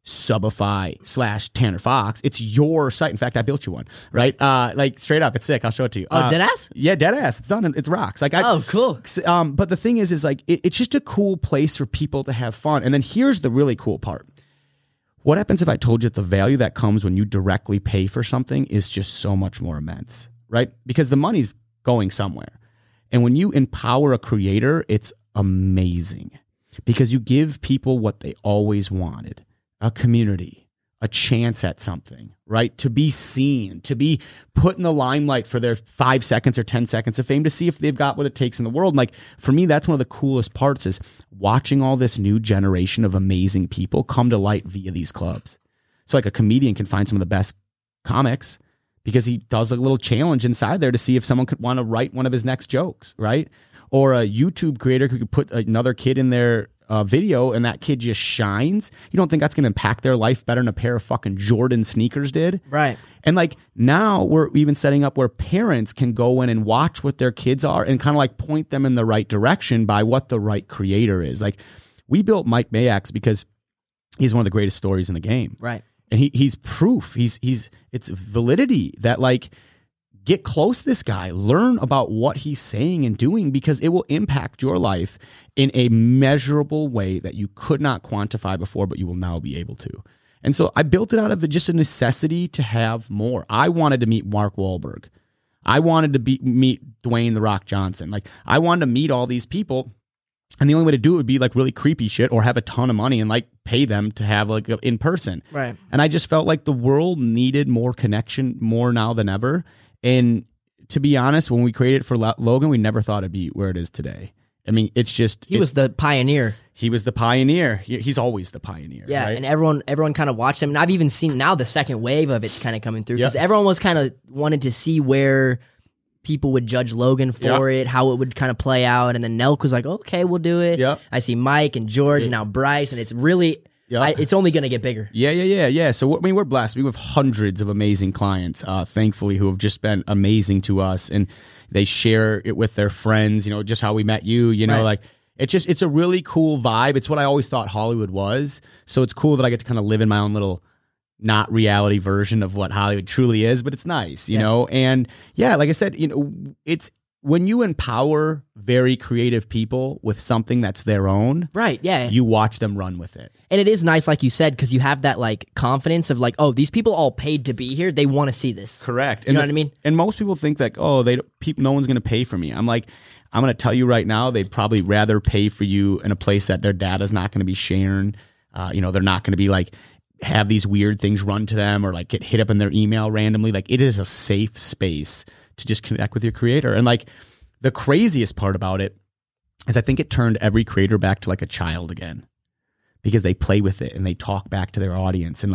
Speaker 1: Subify/Tanner Fox. It's your site. In fact, I built you one, right? Like straight up, it's sick. I'll show it to you.
Speaker 2: Oh, deadass?
Speaker 1: Yeah, deadass. It's done. It's rocks. Like,
Speaker 2: cool.
Speaker 1: But the thing is like it's just a cool place for people to have fun. And then here's the really cool part. What happens if I told you that the value that comes when you directly pay for something is just so much more immense, right? Because the money's going somewhere. And when you empower a creator, it's amazing because you give people what they always wanted. A community, a chance at something, right? To be seen, to be put in the limelight for their 5 seconds or 10 seconds of fame to see if they've got what it takes in the world. And like for me, that's one of the coolest parts is watching all this new generation of amazing people come to light via these clubs. So like a comedian can find some of the best comics because he does a little challenge inside there to see if someone could want to write one of his next jokes, right? Or a YouTube creator who could put another kid in their video and that kid just shines. You don't think that's going to impact their life better than a pair of fucking Jordan sneakers did?
Speaker 2: Right.
Speaker 1: And like now we're even setting up where parents can go in and watch what their kids are and kind of like point them in the right direction by what the right creator is. Like we built Mike Mayax because he's one of the greatest stories in the game.
Speaker 2: Right.
Speaker 1: And he's proof. It's validity that like, get close to this guy, learn about what he's saying and doing because it will impact your life in a measurable way that you could not quantify before, but you will now be able to. And so I built it out of just a necessity to have more. I wanted to meet Mark Wahlberg. I wanted to meet Dwayne "The Rock" Johnson. Like I wanted to meet all these people. And the only way to do it would be like really creepy shit or have a ton of money and like pay them to have like in person.
Speaker 2: Right.
Speaker 1: And I just felt like the world needed more connection more now than ever. And to be honest, when we created it for Logan, we never thought it'd be where it is today. I mean, it's just...
Speaker 2: He was the pioneer.
Speaker 1: He was the pioneer. He's always the pioneer.
Speaker 2: Yeah,
Speaker 1: right?
Speaker 2: and everyone kind of watched him. And I've even seen now the second wave of it's kind of coming through. Because everyone was kind of wanted to see where people would judge Logan for it, how it would kind of play out. And then Nelk was like, okay, we'll do it.
Speaker 1: Yep.
Speaker 2: I see Mike and George and now Bryce. And it's really... it's only going to get bigger.
Speaker 1: Yeah. So, I mean, we're blessed. We have hundreds of amazing clients, thankfully, who have just been amazing to us. And they share it with their friends, just how we met you, like it's a really cool vibe. It's what I always thought Hollywood was. So it's cool that I get to kind of live in my own little not reality version of what Hollywood truly is, but it's nice, you know? And yeah, like I said, it's, when you empower very creative people with something that's their own,
Speaker 2: right? Yeah,
Speaker 1: you watch them run with it,
Speaker 2: and it is nice, like you said, because you have that like confidence of like, oh, these people all paid to be here; they want to see this.
Speaker 1: Correct.
Speaker 2: You know what I mean?
Speaker 1: And most people think like, oh, no one's going to pay for me. I'm like, I'm going to tell you right now, they'd probably rather pay for you in a place that their data's not going to be sharing. They're not going to be like have these weird things run to them or like get hit up in their email randomly. Like it is a safe space to just connect with your creator. And like the craziest part about it is I think it turned every creator back to like a child again because they play with it and they talk back to their audience. And like,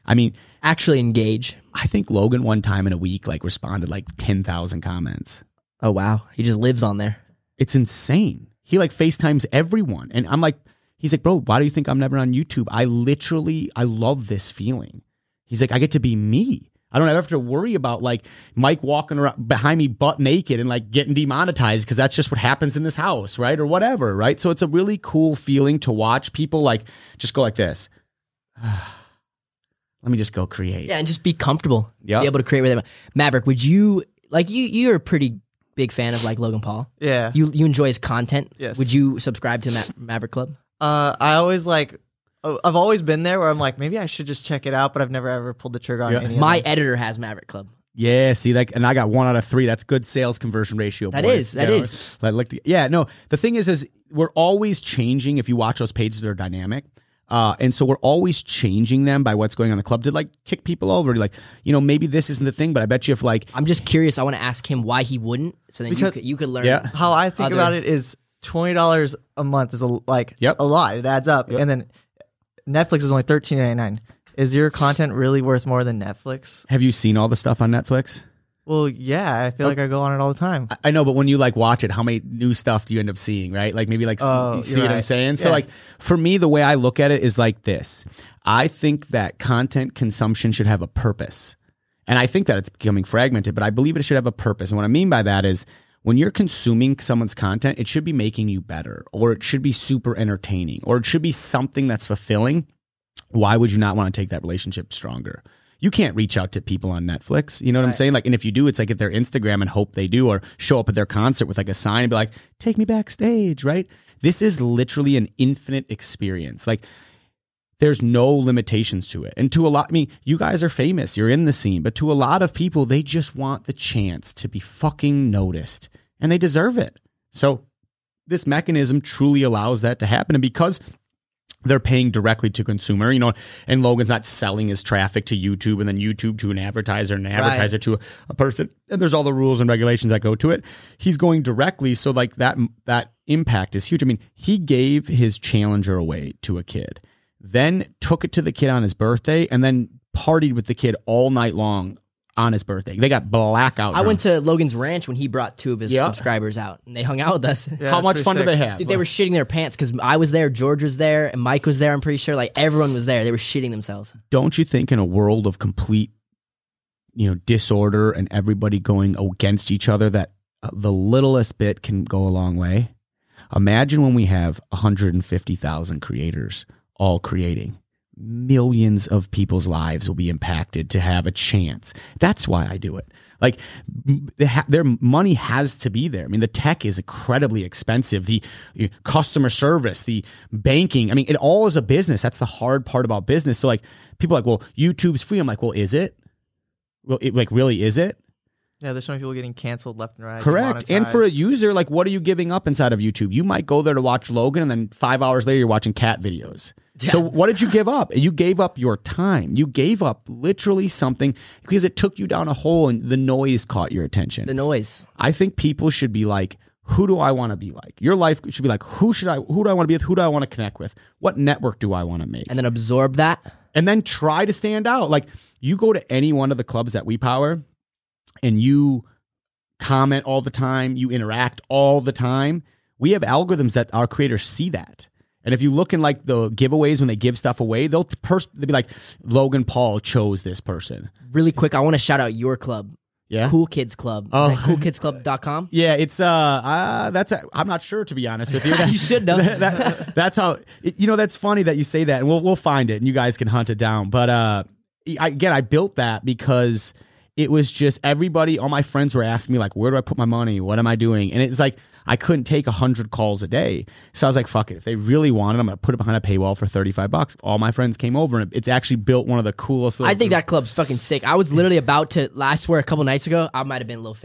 Speaker 1: I mean,
Speaker 2: Actually engage.
Speaker 1: I think Logan one time in a week like responded like 10,000 comments.
Speaker 2: Oh wow, he just lives on there.
Speaker 1: It's insane. He like FaceTimes everyone. And I'm like, he's like, bro, why do you think I'm never on YouTube? I love this feeling. He's like, I get to be me. I don't have to worry about like Mike walking around behind me butt naked and like getting demonetized because that's just what happens in this house, right? Or whatever, right? So it's a really cool feeling to watch people like just go like this. Let me just go create.
Speaker 2: Yeah, and just be comfortable.
Speaker 1: Yep.
Speaker 2: Be able to create with them. Maverick, would you like you're a pretty big fan of like Logan Paul.
Speaker 3: Yeah.
Speaker 2: You enjoy his content.
Speaker 3: Yes.
Speaker 2: Would you subscribe to Maverick Club?
Speaker 3: I always like. I've always been there where I'm like, maybe I should just check it out, but I've never ever pulled the trigger on any of
Speaker 2: My
Speaker 3: them.
Speaker 2: editor has Maverick Club.
Speaker 1: Yeah, see, like, and I got 1 out of 3. That's good sales conversion ratio.
Speaker 2: That
Speaker 1: boys.
Speaker 2: is.
Speaker 1: Yeah, no. The thing is we're always changing. If you watch those pages, they're dynamic, and so we're always changing them by what's going on in the club to like kick people over. Like, maybe this isn't the thing, but I bet you if like
Speaker 2: I'm just curious. I want to ask him why he wouldn't, so then
Speaker 3: Because-
Speaker 2: you could learn.
Speaker 1: Yeah.
Speaker 3: How I think about it is $20 a month is a lot. It adds up, and then Netflix is only $13.99. Is your content really worth more than Netflix?
Speaker 1: have you seen all the stuff on Netflix?
Speaker 3: Well, yeah, I feel like I go on it all the time.
Speaker 1: I know, but when you like watch it, how many new stuff do you end up seeing, right? Like maybe like you see
Speaker 3: you're
Speaker 1: what I'm
Speaker 3: right.
Speaker 1: saying? So
Speaker 3: Yeah.
Speaker 1: like for me, the way I look at it is like this. I think that content consumption should have a purpose. And I think that it's becoming fragmented, but I believe it should have a purpose. And what I mean by that is when you're consuming someone's content, it should be making you better, or it should be super entertaining, or it should be something that's fulfilling. Why would you not want to take that relationship stronger? You can't reach out to people on Netflix. You know what I'm saying? Like, and if you do, it's like at their Instagram and hope they do, or show up at their concert with like a sign and be like, take me backstage, right? This is literally an infinite experience. Like, there's no limitations to it. And to a lot, I mean, you guys are famous, you're in the scene, but to a lot of people, they just want the chance to be fucking noticed, and they deserve it. So this mechanism truly allows that to happen. And because they're paying directly to consumer, and Logan's not selling his traffic to YouTube and then YouTube to an advertiser and an advertiser to a person. And there's all the rules and regulations that go to it. He's going directly. So like that impact is huge. I mean, he gave his Challenger away to a kid, then took it to the kid on his birthday, and then partied with the kid all night long on his birthday. They got blackout.
Speaker 2: I went to Logan's ranch when he brought 2 of his subscribers out, and they hung out with us.
Speaker 3: Yeah,
Speaker 1: How
Speaker 3: that's
Speaker 1: much
Speaker 3: pretty
Speaker 1: fun
Speaker 3: sick.
Speaker 1: do they have?
Speaker 2: Dude, they were shitting their pants because I was there, George was there, and Mike was there. I'm pretty sure, like everyone was there. They were shitting themselves.
Speaker 1: Don't you think in a world of complete, disorder and everybody going against each other, that the littlest bit can go a long way? Imagine when we have 150,000 creators all creating. Millions of people's lives will be impacted to have a chance. That's why I do it. Like their money has to be there. I mean, the tech is incredibly expensive. The customer service, the banking. I mean, it all is a business. That's the hard part about business. So like people are like, well, YouTube's free. I'm like, well, is it? Well, really, is it?
Speaker 3: Yeah, there's so many people getting canceled left and right.
Speaker 1: Correct. And for a
Speaker 3: demonetized.
Speaker 1: user, like, what are you giving up inside of YouTube? You might go there to watch Logan, and then 5 hours later, you're watching cat videos. So what did you give up? You gave up your time. You gave up literally something because it took you down a hole and the noise caught your attention.
Speaker 2: The noise.
Speaker 1: I think people should be like, who do I want to be like? Your life should be like, who do I want to be with? Who do I want to connect with? What network do I want to make?
Speaker 2: And then absorb that.
Speaker 1: And then try to stand out. Like, you go to any one of the clubs that we power and you comment all the time, you interact all the time. We have algorithms that our creators see that. And if you look in like the giveaways when they give stuff away, they'll be like, Logan Paul chose this person.
Speaker 2: Really quick, I want to shout out your club.
Speaker 1: Yeah.
Speaker 2: Cool Kids Club.
Speaker 1: Oh.
Speaker 2: Is that coolkidsclub.com?
Speaker 1: Yeah, it's I'm not sure, to be honest with you.
Speaker 2: You should know.
Speaker 1: That's how that's funny that you say that, and we'll find it and you guys can hunt it down. But I built that because it was just everybody, all my friends were asking me like, where do I put my money? What am I doing? And it's like, I couldn't take 100 calls a day. So I was like, fuck it. If they really want it, I'm going to put it behind a paywall for $35. All my friends came over and it's actually built one of the coolest.
Speaker 2: I think that club's fucking sick. I was literally about to, I swear a couple nights ago, I might have been a little faded.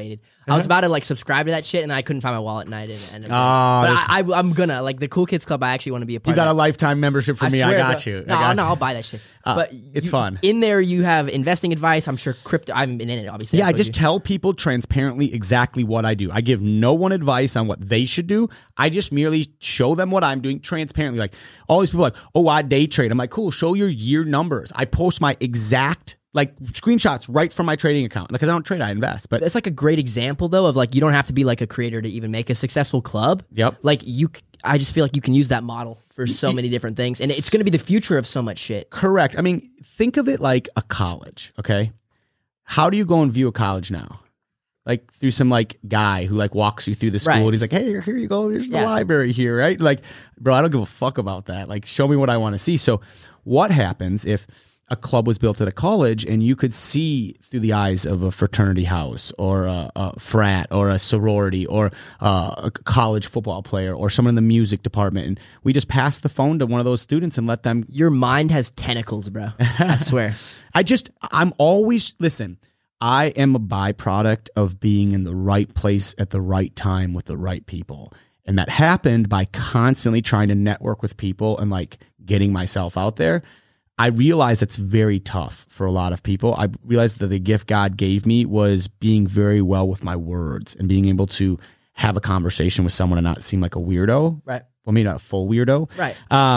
Speaker 2: I was about to like subscribe to that shit, and I couldn't find my wallet, and I didn't end up.
Speaker 1: Oh,
Speaker 2: But I'm gonna like the Cool Kids Club. I actually want to be a part.
Speaker 1: you got
Speaker 2: of
Speaker 1: a lifetime membership from me. I
Speaker 2: swear,
Speaker 1: got
Speaker 2: bro.
Speaker 1: you.
Speaker 2: No, I'll buy that shit. But
Speaker 1: it's fun.
Speaker 2: In there, you have investing advice. I'm sure crypto. I haven't been in it, obviously.
Speaker 1: Yeah, I just tell people transparently exactly what I do. I give no one advice on what they should do. I just merely show them what I'm doing transparently. Like all these people are like, oh, I day trade. I'm like, cool, show your year numbers. I post my exact like screenshots right from my trading account. Because I don't trade, I invest. But
Speaker 2: it's like a great example though of like you don't have to be like a creator to even make a successful club.
Speaker 1: Yep.
Speaker 2: Like I just feel like you can use that model for so many different things, and it's going to be the future of so much shit.
Speaker 1: Correct. I mean, think of it like a college, okay? How do you go and view a college now? Like through some like guy who like walks you through the school and he's like, hey, here you go. There's the library here, right? Like, bro, I don't give a fuck about that. Like, show me what I want to see. So what happens if a club was built at a college and you could see through the eyes of a fraternity house or a frat or a sorority or a college football player or someone in the music department, and we just pass the phone to one of those students and let them.
Speaker 2: Your mind has tentacles, bro. I swear.
Speaker 1: I'm always, listen, I am a byproduct of being in the right place at the right time with the right people. And that happened by constantly trying to network with people and like getting myself out there. I realize it's very tough for a lot of people. I realized that the gift God gave me was being very well with my words and being able to have a conversation with someone and not seem like a weirdo.
Speaker 2: Right.
Speaker 1: Well, maybe not a full weirdo.
Speaker 2: Right.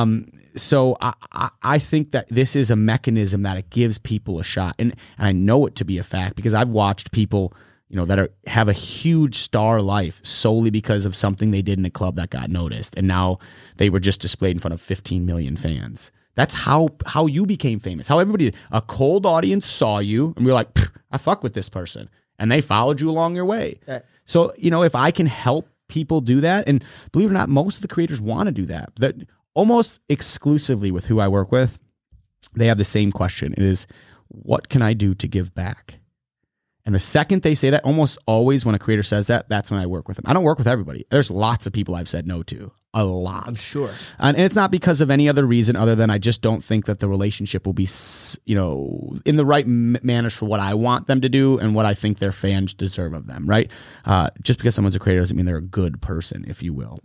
Speaker 1: So I think that this is a mechanism that it gives people a shot. And I know it to be a fact because I've watched people, that have a huge star life solely because of something they did in a club that got noticed. And now they were just displayed in front of 15 million fans. That's how you became famous. How everybody, a cold audience saw you and we were like, I fuck with this person. And they followed you along your way.
Speaker 2: Right.
Speaker 1: So, if I can help people do that, and believe it or not, most of the creators want to do that. That almost exclusively with who I work with, they have the same question. It is, what can I do to give back? And the second they say that, almost always when a creator says that, that's when I work with them. I don't work with everybody. There's lots of people I've said no to. A lot.
Speaker 2: I'm sure.
Speaker 1: And it's not because of any other reason other than I just don't think that the relationship will be, in the right manners for what I want them to do and what I think their fans deserve of them, right? Just because someone's a creator doesn't mean they're a good person, if you will.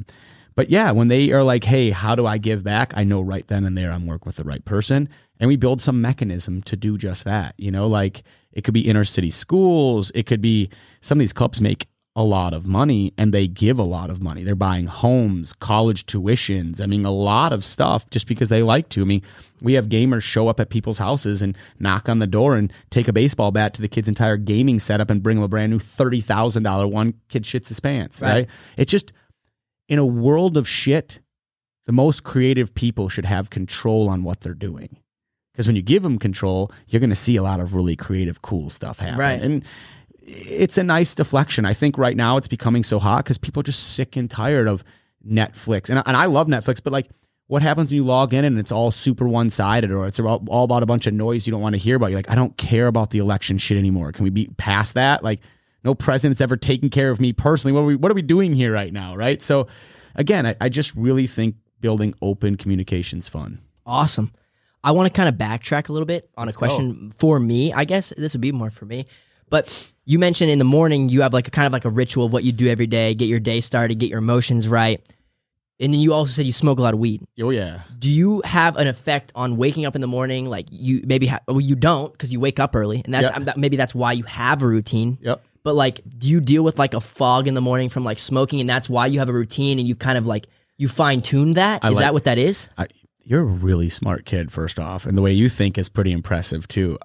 Speaker 1: But yeah, when they are like, hey, how do I give back? I know right then and there I'm working with the right person. And we build some mechanism to do just that. Like it could be inner city schools. It could be some of these clubs make a lot of money and they give a lot of money. They're buying homes, college tuitions. I mean, a lot of stuff just because they like to. I mean, we have gamers show up at people's houses and knock on the door and take a baseball bat to the kid's entire gaming setup and bring them a brand new $30,000 one. Kid shits his pants, right? It's just, in a world of shit, the most creative people should have control on what they're doing. Because when you give them control, you're going to see a lot of really creative, cool stuff happen.
Speaker 2: Right.
Speaker 1: And it's a nice deflection. I think right now it's becoming so hot because people are just sick and tired of Netflix. And I love Netflix, but like what happens when you log in and it's all super one-sided or it's all about a bunch of noise you don't want to hear about? You're like, I don't care about the election shit anymore. Can we be past that? Like no president's ever taken care of me personally. What are we doing here right now, right? So again, I just really think building open communication's fun.
Speaker 2: Awesome. I want to kind of backtrack a little bit on a question for me. I guess this would be more for me. But you mentioned in the morning you have like a kind of like a ritual of what you do every day, get your day started, get your emotions right. And then you also said you smoke a lot of weed.
Speaker 1: Oh, yeah.
Speaker 2: Do you have an effect on waking up in the morning? Like you maybe you don't because you wake up early. And that's maybe that's why you have a routine.
Speaker 1: Yep.
Speaker 2: But like, do you deal with like a fog in the morning from like smoking and that's why you have a routine and you've kind of like, you fine-tuned that? Is that what that is?
Speaker 1: You're a really smart kid, first off. And the way you think is pretty impressive, too.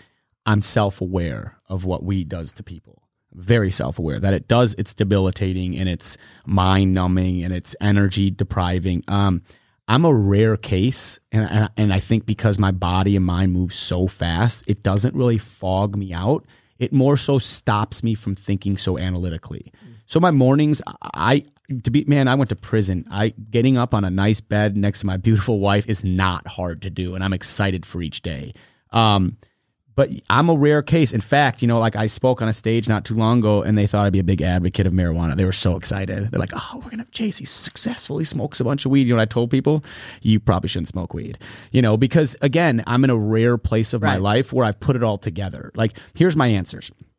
Speaker 1: I'm self-aware of what weed does to people. Very self-aware that it's debilitating and it's mind-numbing and it's energy depriving. I'm a rare case, and I think because my body and mind move so fast, it doesn't really fog me out. It more so stops me from thinking so analytically. So my mornings, I went to prison. Getting up on a nice bed next to my beautiful wife is not hard to do, and I'm excited for each day. But I'm a rare case. In fact, like I spoke on a stage not too long ago and they thought I'd be a big advocate of marijuana. They were so excited. They're like, oh, we're going to have Chase. He successfully smokes a bunch of weed. You know what I told people? You probably shouldn't smoke weed, because again, I'm in a rare place of my life where I've put it all together. Like, here's my answers.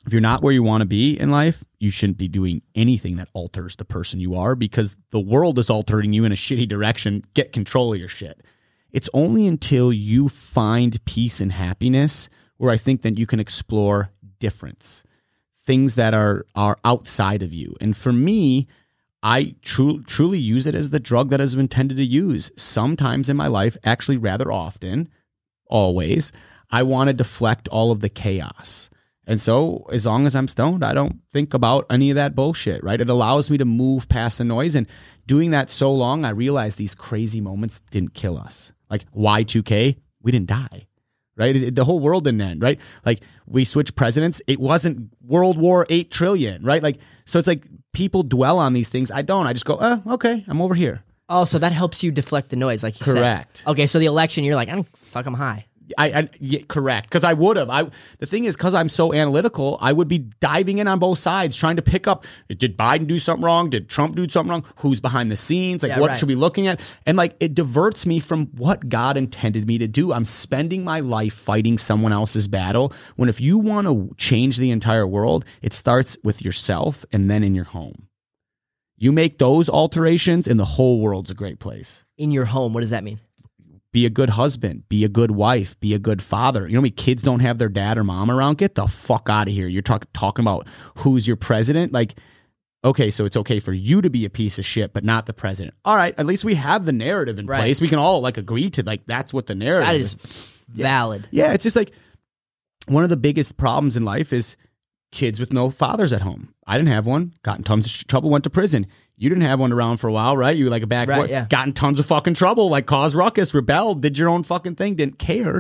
Speaker 1: if you're not where you want to be in life, you shouldn't be doing anything that alters the person you are, because the world is altering you in a shitty direction. Get control of your shit. It's only until you find peace and happiness where I think that you can explore difference, things that are outside of you. And for me, I truly use it as the drug that has been intended to use. Sometimes in my life, actually rather often, always, I want to deflect all of the chaos. And so as long as I'm stoned, I don't think about any of that bullshit, right? It allows me to move past the noise. And doing that so long, I realized these crazy moments didn't kill us. Like Y2K, we didn't die, right? The whole world didn't end, right? Like we switched presidents. It wasn't World War 8 trillion, right? Like, so it's like people dwell on these things. I don't. I just go, okay, I'm over here.
Speaker 2: Oh, so that helps you deflect the noise, like you said.
Speaker 1: Correct.
Speaker 2: Okay, so the election, you're like, I'm high.
Speaker 1: Yeah, correct. Because I would have. The thing is, because I'm so analytical, I would be diving in on both sides, trying to pick up, did Biden do something wrong? Did Trump do something wrong? Who's behind the scenes? Like, what should we be looking at? And like, it diverts me from what God intended me to do. I'm spending my life fighting someone else's battle, when if you want to change the entire world, it starts with yourself and then in your home. You make those alterations and the whole world's a great place.
Speaker 2: In your home, what does that mean?
Speaker 1: Be a good husband, be a good wife, be a good father. You know how many kids don't have their dad or mom around? Get the fuck out of here. You're talking about who's your president? Like, okay, so it's okay for you to be a piece of shit, but not the president. All right, at least we have the narrative in place. We can all like agree to like that's what the narrative is.
Speaker 2: That is valid.
Speaker 1: Yeah, it's just like one of the biggest problems in life is kids with no fathers at home. I didn't have one, got in tons of trouble, went to prison. You didn't have one around for a while, right? You were like a back,
Speaker 2: yeah.
Speaker 1: Got in tons of fucking trouble, like caused ruckus, rebelled, did your own fucking thing, didn't care.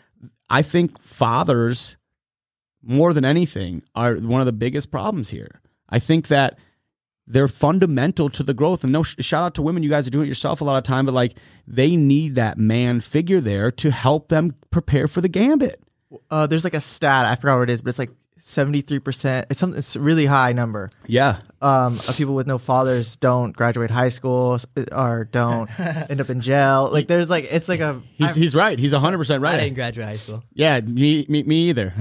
Speaker 1: I think fathers, more than anything, are one of the biggest problems here. I think that they're fundamental to the growth. And no, shout out to women. You guys are doing it yourself a lot of time, but like they need that man figure there to help them prepare for the gambit.
Speaker 3: There's like a stat, I forgot what it is, but it's like 73%. It's a really high number.
Speaker 1: Yeah.
Speaker 3: Of people with no fathers don't graduate high school or don't end up in jail. Like there's like, it's like a.
Speaker 1: He's right. He's 100% right.
Speaker 2: I didn't graduate high school.
Speaker 1: Yeah, me either.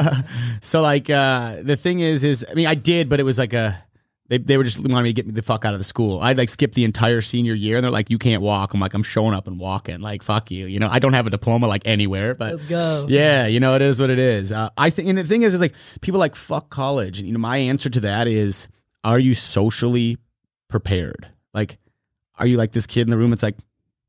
Speaker 1: So like the thing is I mean I did, but it was like they were just wanting me to get me the fuck out of the school. I'd like skip the entire senior year, and they're like, you can't walk. I'm like, I'm showing up and walking. Like, fuck you. You know, I don't have a diploma like anywhere, but
Speaker 2: let's go.
Speaker 1: Yeah, you know, it is what it is. I think, and the thing is like people like fuck college, and you know, my answer to that is, are you socially prepared? Like, are you like this kid in the room? It's like,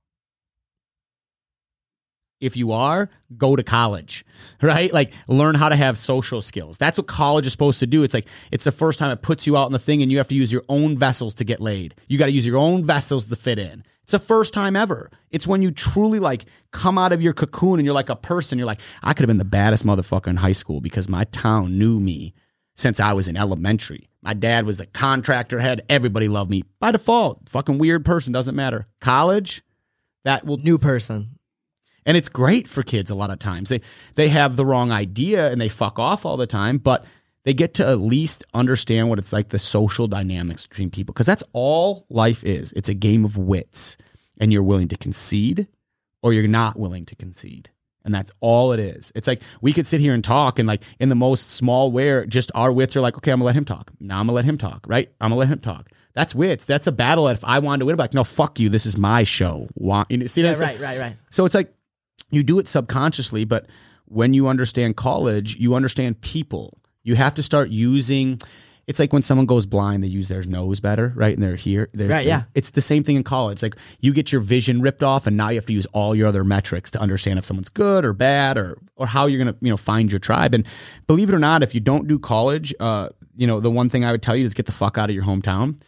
Speaker 1: if you are, go to college, right? Like learn how to have social skills. That's what college is supposed to do. It's like, it's the first time it puts you out in the thing and you have to use your own vessels to get laid. You got to use your own vessels to fit in. It's the first time ever. It's when you truly like come out of your cocoon and you're like a person. You're like, I could have been the baddest motherfucker in high school because my town knew me since I was in elementary. My dad was a contractor head. Everybody loved me by default. Fucking weird person. Doesn't matter. College, that will
Speaker 2: new person.
Speaker 1: And it's great for kids a lot of times. They have the wrong idea and they fuck off all the time, but they get to at least understand what it's like, the social dynamics between people. Because that's all life is. It's a game of wits. And you're willing to concede or you're not willing to concede. And that's all it is. It's like we could sit here and talk and like in the most small where just our wits are like, okay, I'm going to let him talk. Now I'm going to let him talk, right? I'm going to let him talk. That's wits. That's a battle that if I wanted to win, I'm like, no, fuck you. This is my show. See
Speaker 2: yeah, right.
Speaker 1: So it's like, you do it subconsciously, but when you understand college, you understand people. You have to start using, it's like when someone goes blind, they use their nose better, right? And they're here.
Speaker 2: Yeah.
Speaker 1: It's the same thing in college. Like you get your vision ripped off and now you have to use all your other metrics to understand if someone's good or bad or how you're going to, find your tribe. And believe it or not, if you don't do college, the one thing I would tell you is get the fuck out of your hometown.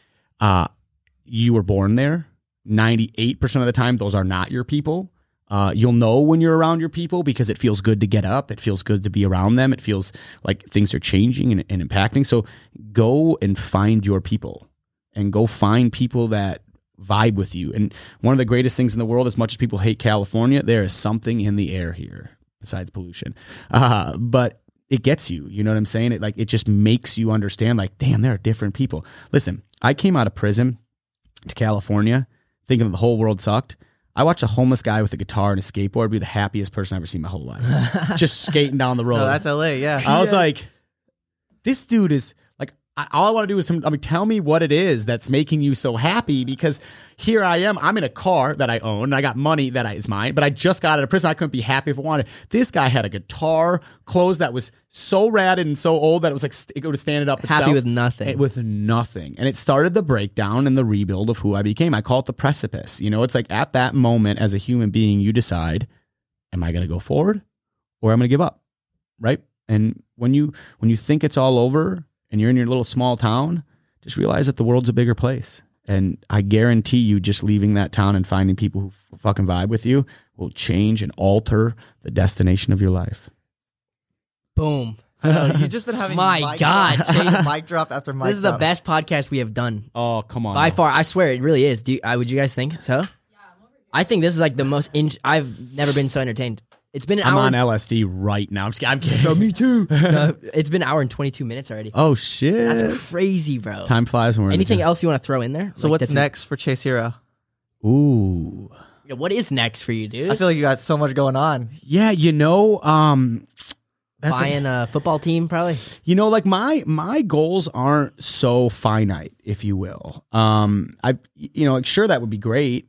Speaker 1: You were born there. 98% of the time, those are not your people. You'll know when you're around your people because it feels good to get up. It feels good to be around them. It feels like things are changing and impacting. So go and find your people and go find people that vibe with you. And one of the greatest things in the world, as much as people hate California, there is something in the air here besides pollution. But it gets you, you know what I'm saying? It just makes you understand like, damn, there are different people. Listen, I came out of prison to California thinking the whole world sucked. I watched a homeless guy with a guitar and a skateboard be the happiest person I've ever seen in my whole life. Just skating down the road.
Speaker 3: No, that's LA, yeah.
Speaker 1: I was like, this dude is like, all I want to do is tell me what it is that's making you so happy, because here I am. I'm in a car that I own and I got money that is mine, but I just got out of prison. I couldn't be happy if I wanted. This guy had a guitar, clothes that was so ratted and so old that it was like it would stand it up itself.
Speaker 2: Happy with nothing.
Speaker 1: With nothing. And it started the breakdown and the rebuild of who I became. I call it the precipice. You know, it's like at that moment as a human being, you decide, am I going to go forward or am I going to give up? Right? And when you think it's all over and you're in your little small town, just realize that the world's a bigger place. And I guarantee you, just leaving that town and finding people who fucking vibe with you will change and alter the destination of your life.
Speaker 2: Boom.
Speaker 3: You've just been having
Speaker 2: My God, Chase.
Speaker 3: mic drop after mic drop.
Speaker 2: This is the best podcast we have done.
Speaker 1: Oh, come on.
Speaker 2: By far. I swear, it really is. Would you guys think so? I think this is like the most, I've never been so entertained. It's been an
Speaker 1: I'm
Speaker 2: hour.
Speaker 1: on LSD right now. I'm kidding. Oh, me too.
Speaker 2: It's been an hour and 22 minutes already.
Speaker 1: Oh, shit.
Speaker 2: That's crazy, bro.
Speaker 1: Time flies when we're
Speaker 2: Anything else you want to throw in there?
Speaker 3: So
Speaker 2: Like,
Speaker 3: what's
Speaker 2: that's-
Speaker 3: next for Chase Hero?
Speaker 1: Ooh.
Speaker 2: Yeah, what is next for you, dude?
Speaker 3: I feel like you got so much going on.
Speaker 1: Yeah, that's
Speaker 2: Buying a football team, probably.
Speaker 1: like my goals aren't so finite, if you will. Sure, that would be great.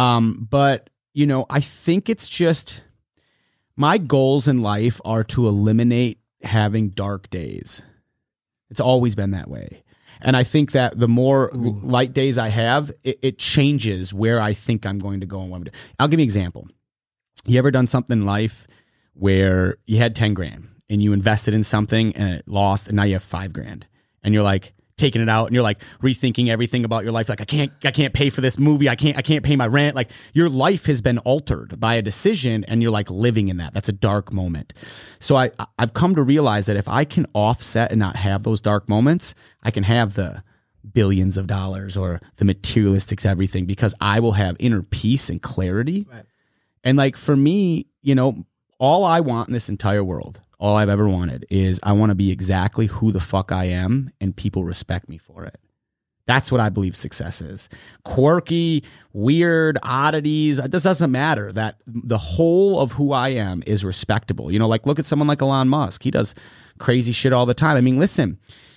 Speaker 1: But I think it's just my goals in life are to eliminate having dark days. It's always been that way. And I think that the more light days I have, it changes where I think I'm going to go and what I'm doing. I'll give you an example. You ever done something in life where you had 10 grand and you invested in something and it lost and now you have 5 grand and you're like taking it out and you're like rethinking everything about your life. Like, I can't pay for this movie. I can't pay my rent. Like, your life has been altered by a decision and you're like living in that. That's a dark moment. So I've come to realize that if I can offset and not have those dark moments, I can have the billions of dollars or the materialistics, everything, because I will have inner peace and clarity.
Speaker 3: Right.
Speaker 1: And like, for me, all I want in this entire world, all I've ever wanted, is I want to be exactly who the fuck I am and people respect me for it. That's what I believe success is. Quirky, weird, oddities, this doesn't matter. That the whole of who I am is respectable. Like, look at someone like Elon Musk. He does crazy shit all the time. I mean, listen,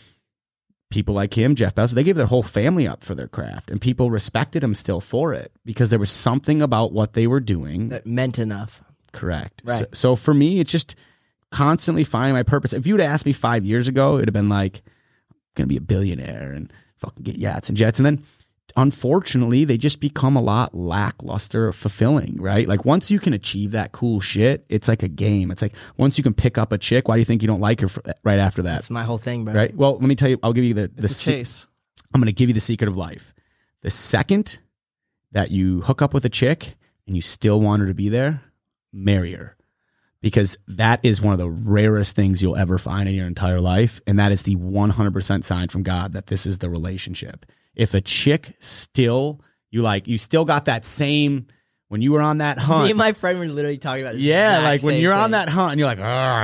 Speaker 1: people like him, Jeff Bezos, they gave their whole family up for their craft and people respected him still for it because there was something about what they were doing
Speaker 2: That meant enough.
Speaker 1: Correct.
Speaker 2: Right.
Speaker 1: So for me, it's just constantly finding my purpose. If you'd asked me 5 years ago, it'd have been like, I'm going to be a billionaire and fucking get yachts and jets. And then unfortunately, they just become a lot lackluster of fulfilling, right? Like, once you can achieve that cool shit, it's like a game. It's like, once you can pick up a chick, why do you think you don't like her right after that?
Speaker 2: That's my whole thing, bro.
Speaker 1: Right? Well, let me tell you, I'll give you the
Speaker 3: Chase.
Speaker 1: I'm going to give you the secret of life. The second that you hook up with a chick and you still want her to be there, marry her. Because that is one of the rarest things you'll ever find in your entire life. And that is the 100% sign from God that this is the relationship. If a chick still, you still got that same, when you were on that hunt.
Speaker 2: Me and my friend were literally talking about this.
Speaker 1: Yeah,
Speaker 2: exact
Speaker 1: like when
Speaker 2: same
Speaker 1: you're on
Speaker 2: thing.
Speaker 1: that hunt and you're like,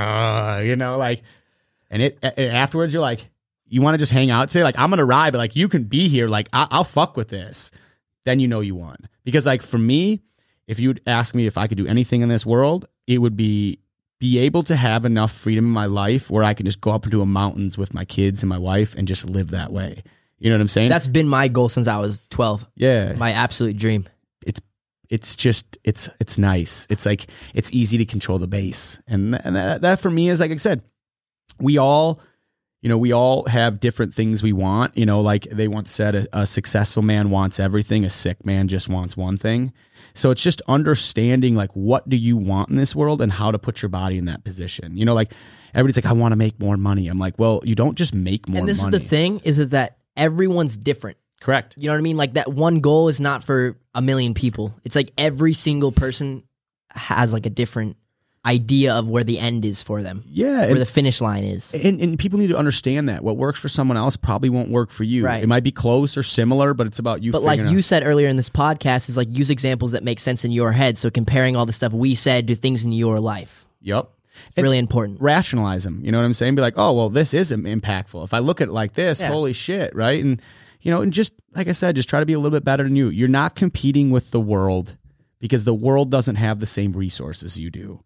Speaker 1: and afterwards you're like, you want to just hang out today? Like, I'm going to ride, but like, you can be here. Like, I'll fuck with this. Then you know you won. Because like, for me, if you'd ask me if I could do anything in this world, it would be able to have enough freedom in my life where I can just go up into the mountains with my kids and my wife and just live that way. You know what I'm saying?
Speaker 2: That's been my goal since I was 12.
Speaker 1: Yeah.
Speaker 2: My absolute dream.
Speaker 1: It's just, it's nice. It's like, it's easy to control the base. And that for me is, like I said, we all have different things we want. Like they once said, a successful man wants everything. A sick man just wants one thing. So it's just understanding, like, what do you want in this world and how to put your body in that position. Like, everybody's like, I want to make more money. I'm like, well, you don't just make more money.
Speaker 2: And this is the thing, is that everyone's different.
Speaker 1: Correct.
Speaker 2: You know what I mean? Like, that one goal is not for a million people. It's like every single person has like a different idea of where the end is for them.
Speaker 1: Yeah.
Speaker 2: Where the finish line is.
Speaker 1: And people need to understand that what works for someone else probably won't work for you.
Speaker 2: Right.
Speaker 1: It might be close or similar, but it's about you.
Speaker 2: But like
Speaker 1: figuring
Speaker 2: you
Speaker 1: out.
Speaker 2: said earlier in this podcast, is like, use examples that make sense in your head. So comparing all the stuff we said to things in your life.
Speaker 1: Yep.
Speaker 2: Really important.
Speaker 1: Rationalize them. You know what I'm saying? Be like, oh, well, this is impactful. If I look at it like this,
Speaker 2: Yeah.
Speaker 1: holy shit, right? And, and just, like I said, just try to be a little bit better than you. You're not competing with the world because the world doesn't have the same resources you do.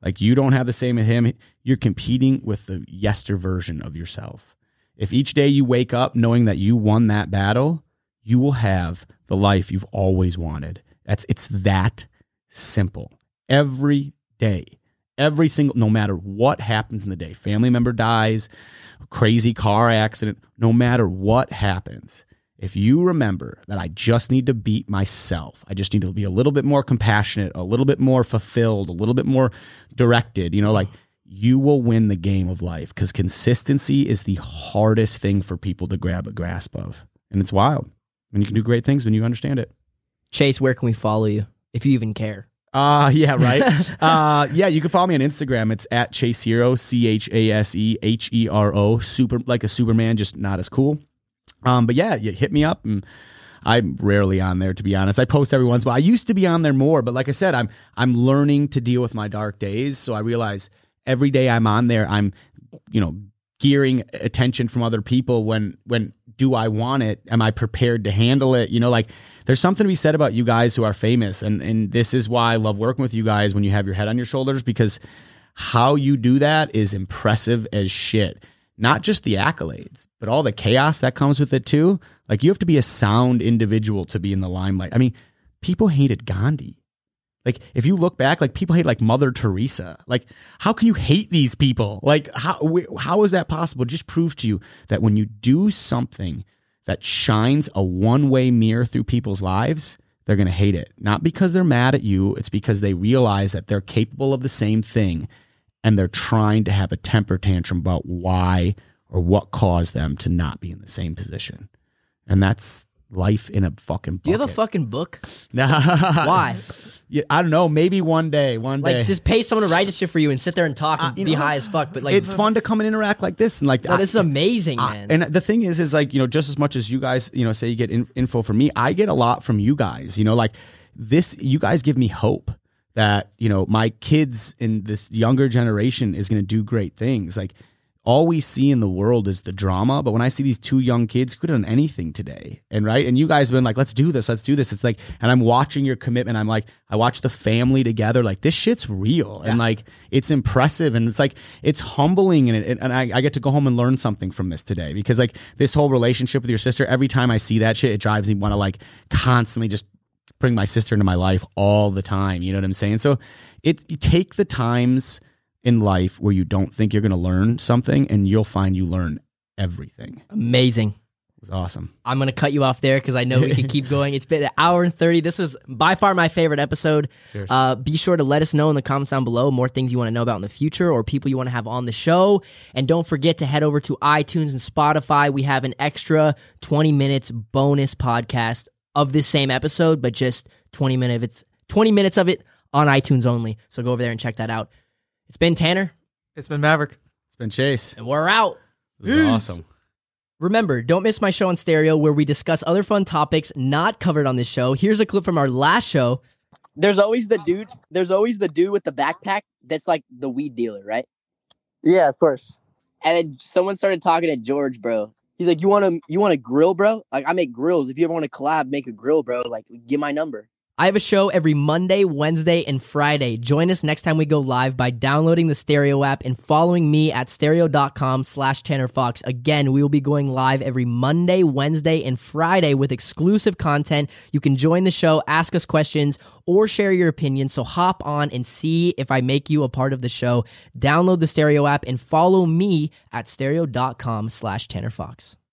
Speaker 1: Like, you don't have the same as him. You're competing with the yester version of yourself. If each day you wake up knowing that you won that battle, you will have the life you've always wanted. It's that simple. Every day, every single, no matter what happens in the day, family member dies, crazy car accident, no matter what happens, if you remember that I just need to beat myself, I just need to be a little bit more compassionate, a little bit more fulfilled, a little bit more directed, like, you will win the game of life, because consistency is the hardest thing for people to grab a grasp of. And it's wild. And you can do great things when you understand it.
Speaker 2: Chase, where can we follow you, if you even care?
Speaker 1: Yeah, right. Yeah, you can follow me on Instagram. It's at Chase Hero, ChaseHero, super, like a Superman, just not as cool. But yeah, you hit me up, and I'm rarely on there, to be honest. I post every once in a while. I used to be on there more, but like I said, I'm learning to deal with my dark days. So I realize every day I'm on there, I'm, gearing attention from other people. When do I want it? Am I prepared to handle it? Like, there's something to be said about you guys who are famous. And this is why I love working with you guys when you have your head on your shoulders, because how you do that is impressive as shit. Not just the accolades, but all the chaos that comes with it too. Like, you have to be a sound individual to be in the limelight. I mean, people hated Gandhi. Like, if you look back, like, people hate like Mother Teresa. Like, how can you hate these people? Like, how is that possible? It just proves to you that when you do something that shines a one-way mirror through people's lives, they're going to hate it. Not because they're mad at you. It's because they realize that they're capable of the same thing, and they're trying to have a temper tantrum about why or what caused them to not be in the same position. And that's life in a fucking bucket.
Speaker 2: Do you have a fucking book?
Speaker 1: Nah.
Speaker 2: Why?
Speaker 1: Yeah, I don't know. Maybe one day.
Speaker 2: Like, just pay someone to write this shit for you and sit there and talk and be high as fuck. But like,
Speaker 1: it's fun to come and interact like this. And like,
Speaker 2: this is amazing, man.
Speaker 1: And the thing is like, just as much as you guys, say you get info from me, I get a lot from you guys, like this, you guys give me hope that, my kids in this younger generation is going to do great things. Like, all we see in the world is the drama. But when I see these two young kids who could have done anything today, and you guys have been like, let's do this. It's like, and I'm watching your commitment. I'm like, I watch the family together. Like, this shit's real. Yeah. And like, it's impressive. And it's like, it's humbling. And I get to go home and learn something from this today, because like, this whole relationship with your sister, every time I see that shit, it drives me want to like constantly just bring my sister into my life all the time. You know what I'm saying? So you take the times in life where you don't think you're going to learn something, and you'll find you learn everything.
Speaker 2: Amazing.
Speaker 1: It was awesome.
Speaker 2: I'm going to cut you off there because I know we can keep going. It's been an hour and 30. This was by far my favorite episode. Cheers. Be sure to let us know in the comments down below more things you want to know about in the future, or people you want to have on the show. And don't forget to head over to iTunes and Spotify. We have an extra 20 minutes bonus podcast of this same episode, but just 20 minutes of it on iTunes only. So go over there and check that out. It's been Tanner.
Speaker 3: It's been Maverick.
Speaker 1: It's been Chase.
Speaker 2: And we're out.
Speaker 1: This is awesome.
Speaker 2: Remember, don't miss my show on Stereo, where we discuss other fun topics not covered on this show. Here's a clip from our last show.
Speaker 4: There's always the dude with the backpack that's like the weed dealer, right?
Speaker 5: Yeah, of course.
Speaker 4: And then someone started talking to George, bro. He's like, you want a grill, bro? Like, I make grills. If you ever want to collab, make a grill, bro. Like, give my number.
Speaker 2: I have a show every Monday, Wednesday, and Friday. Join us next time we go live by downloading the Stereo app and following me at stereo.com/TannerFox. Again, we will be going live every Monday, Wednesday, and Friday with exclusive content. You can join the show, ask us questions, or share your opinion. So hop on and see if I make you a part of the show. Download the Stereo app and follow me at stereo.com/TannerFox.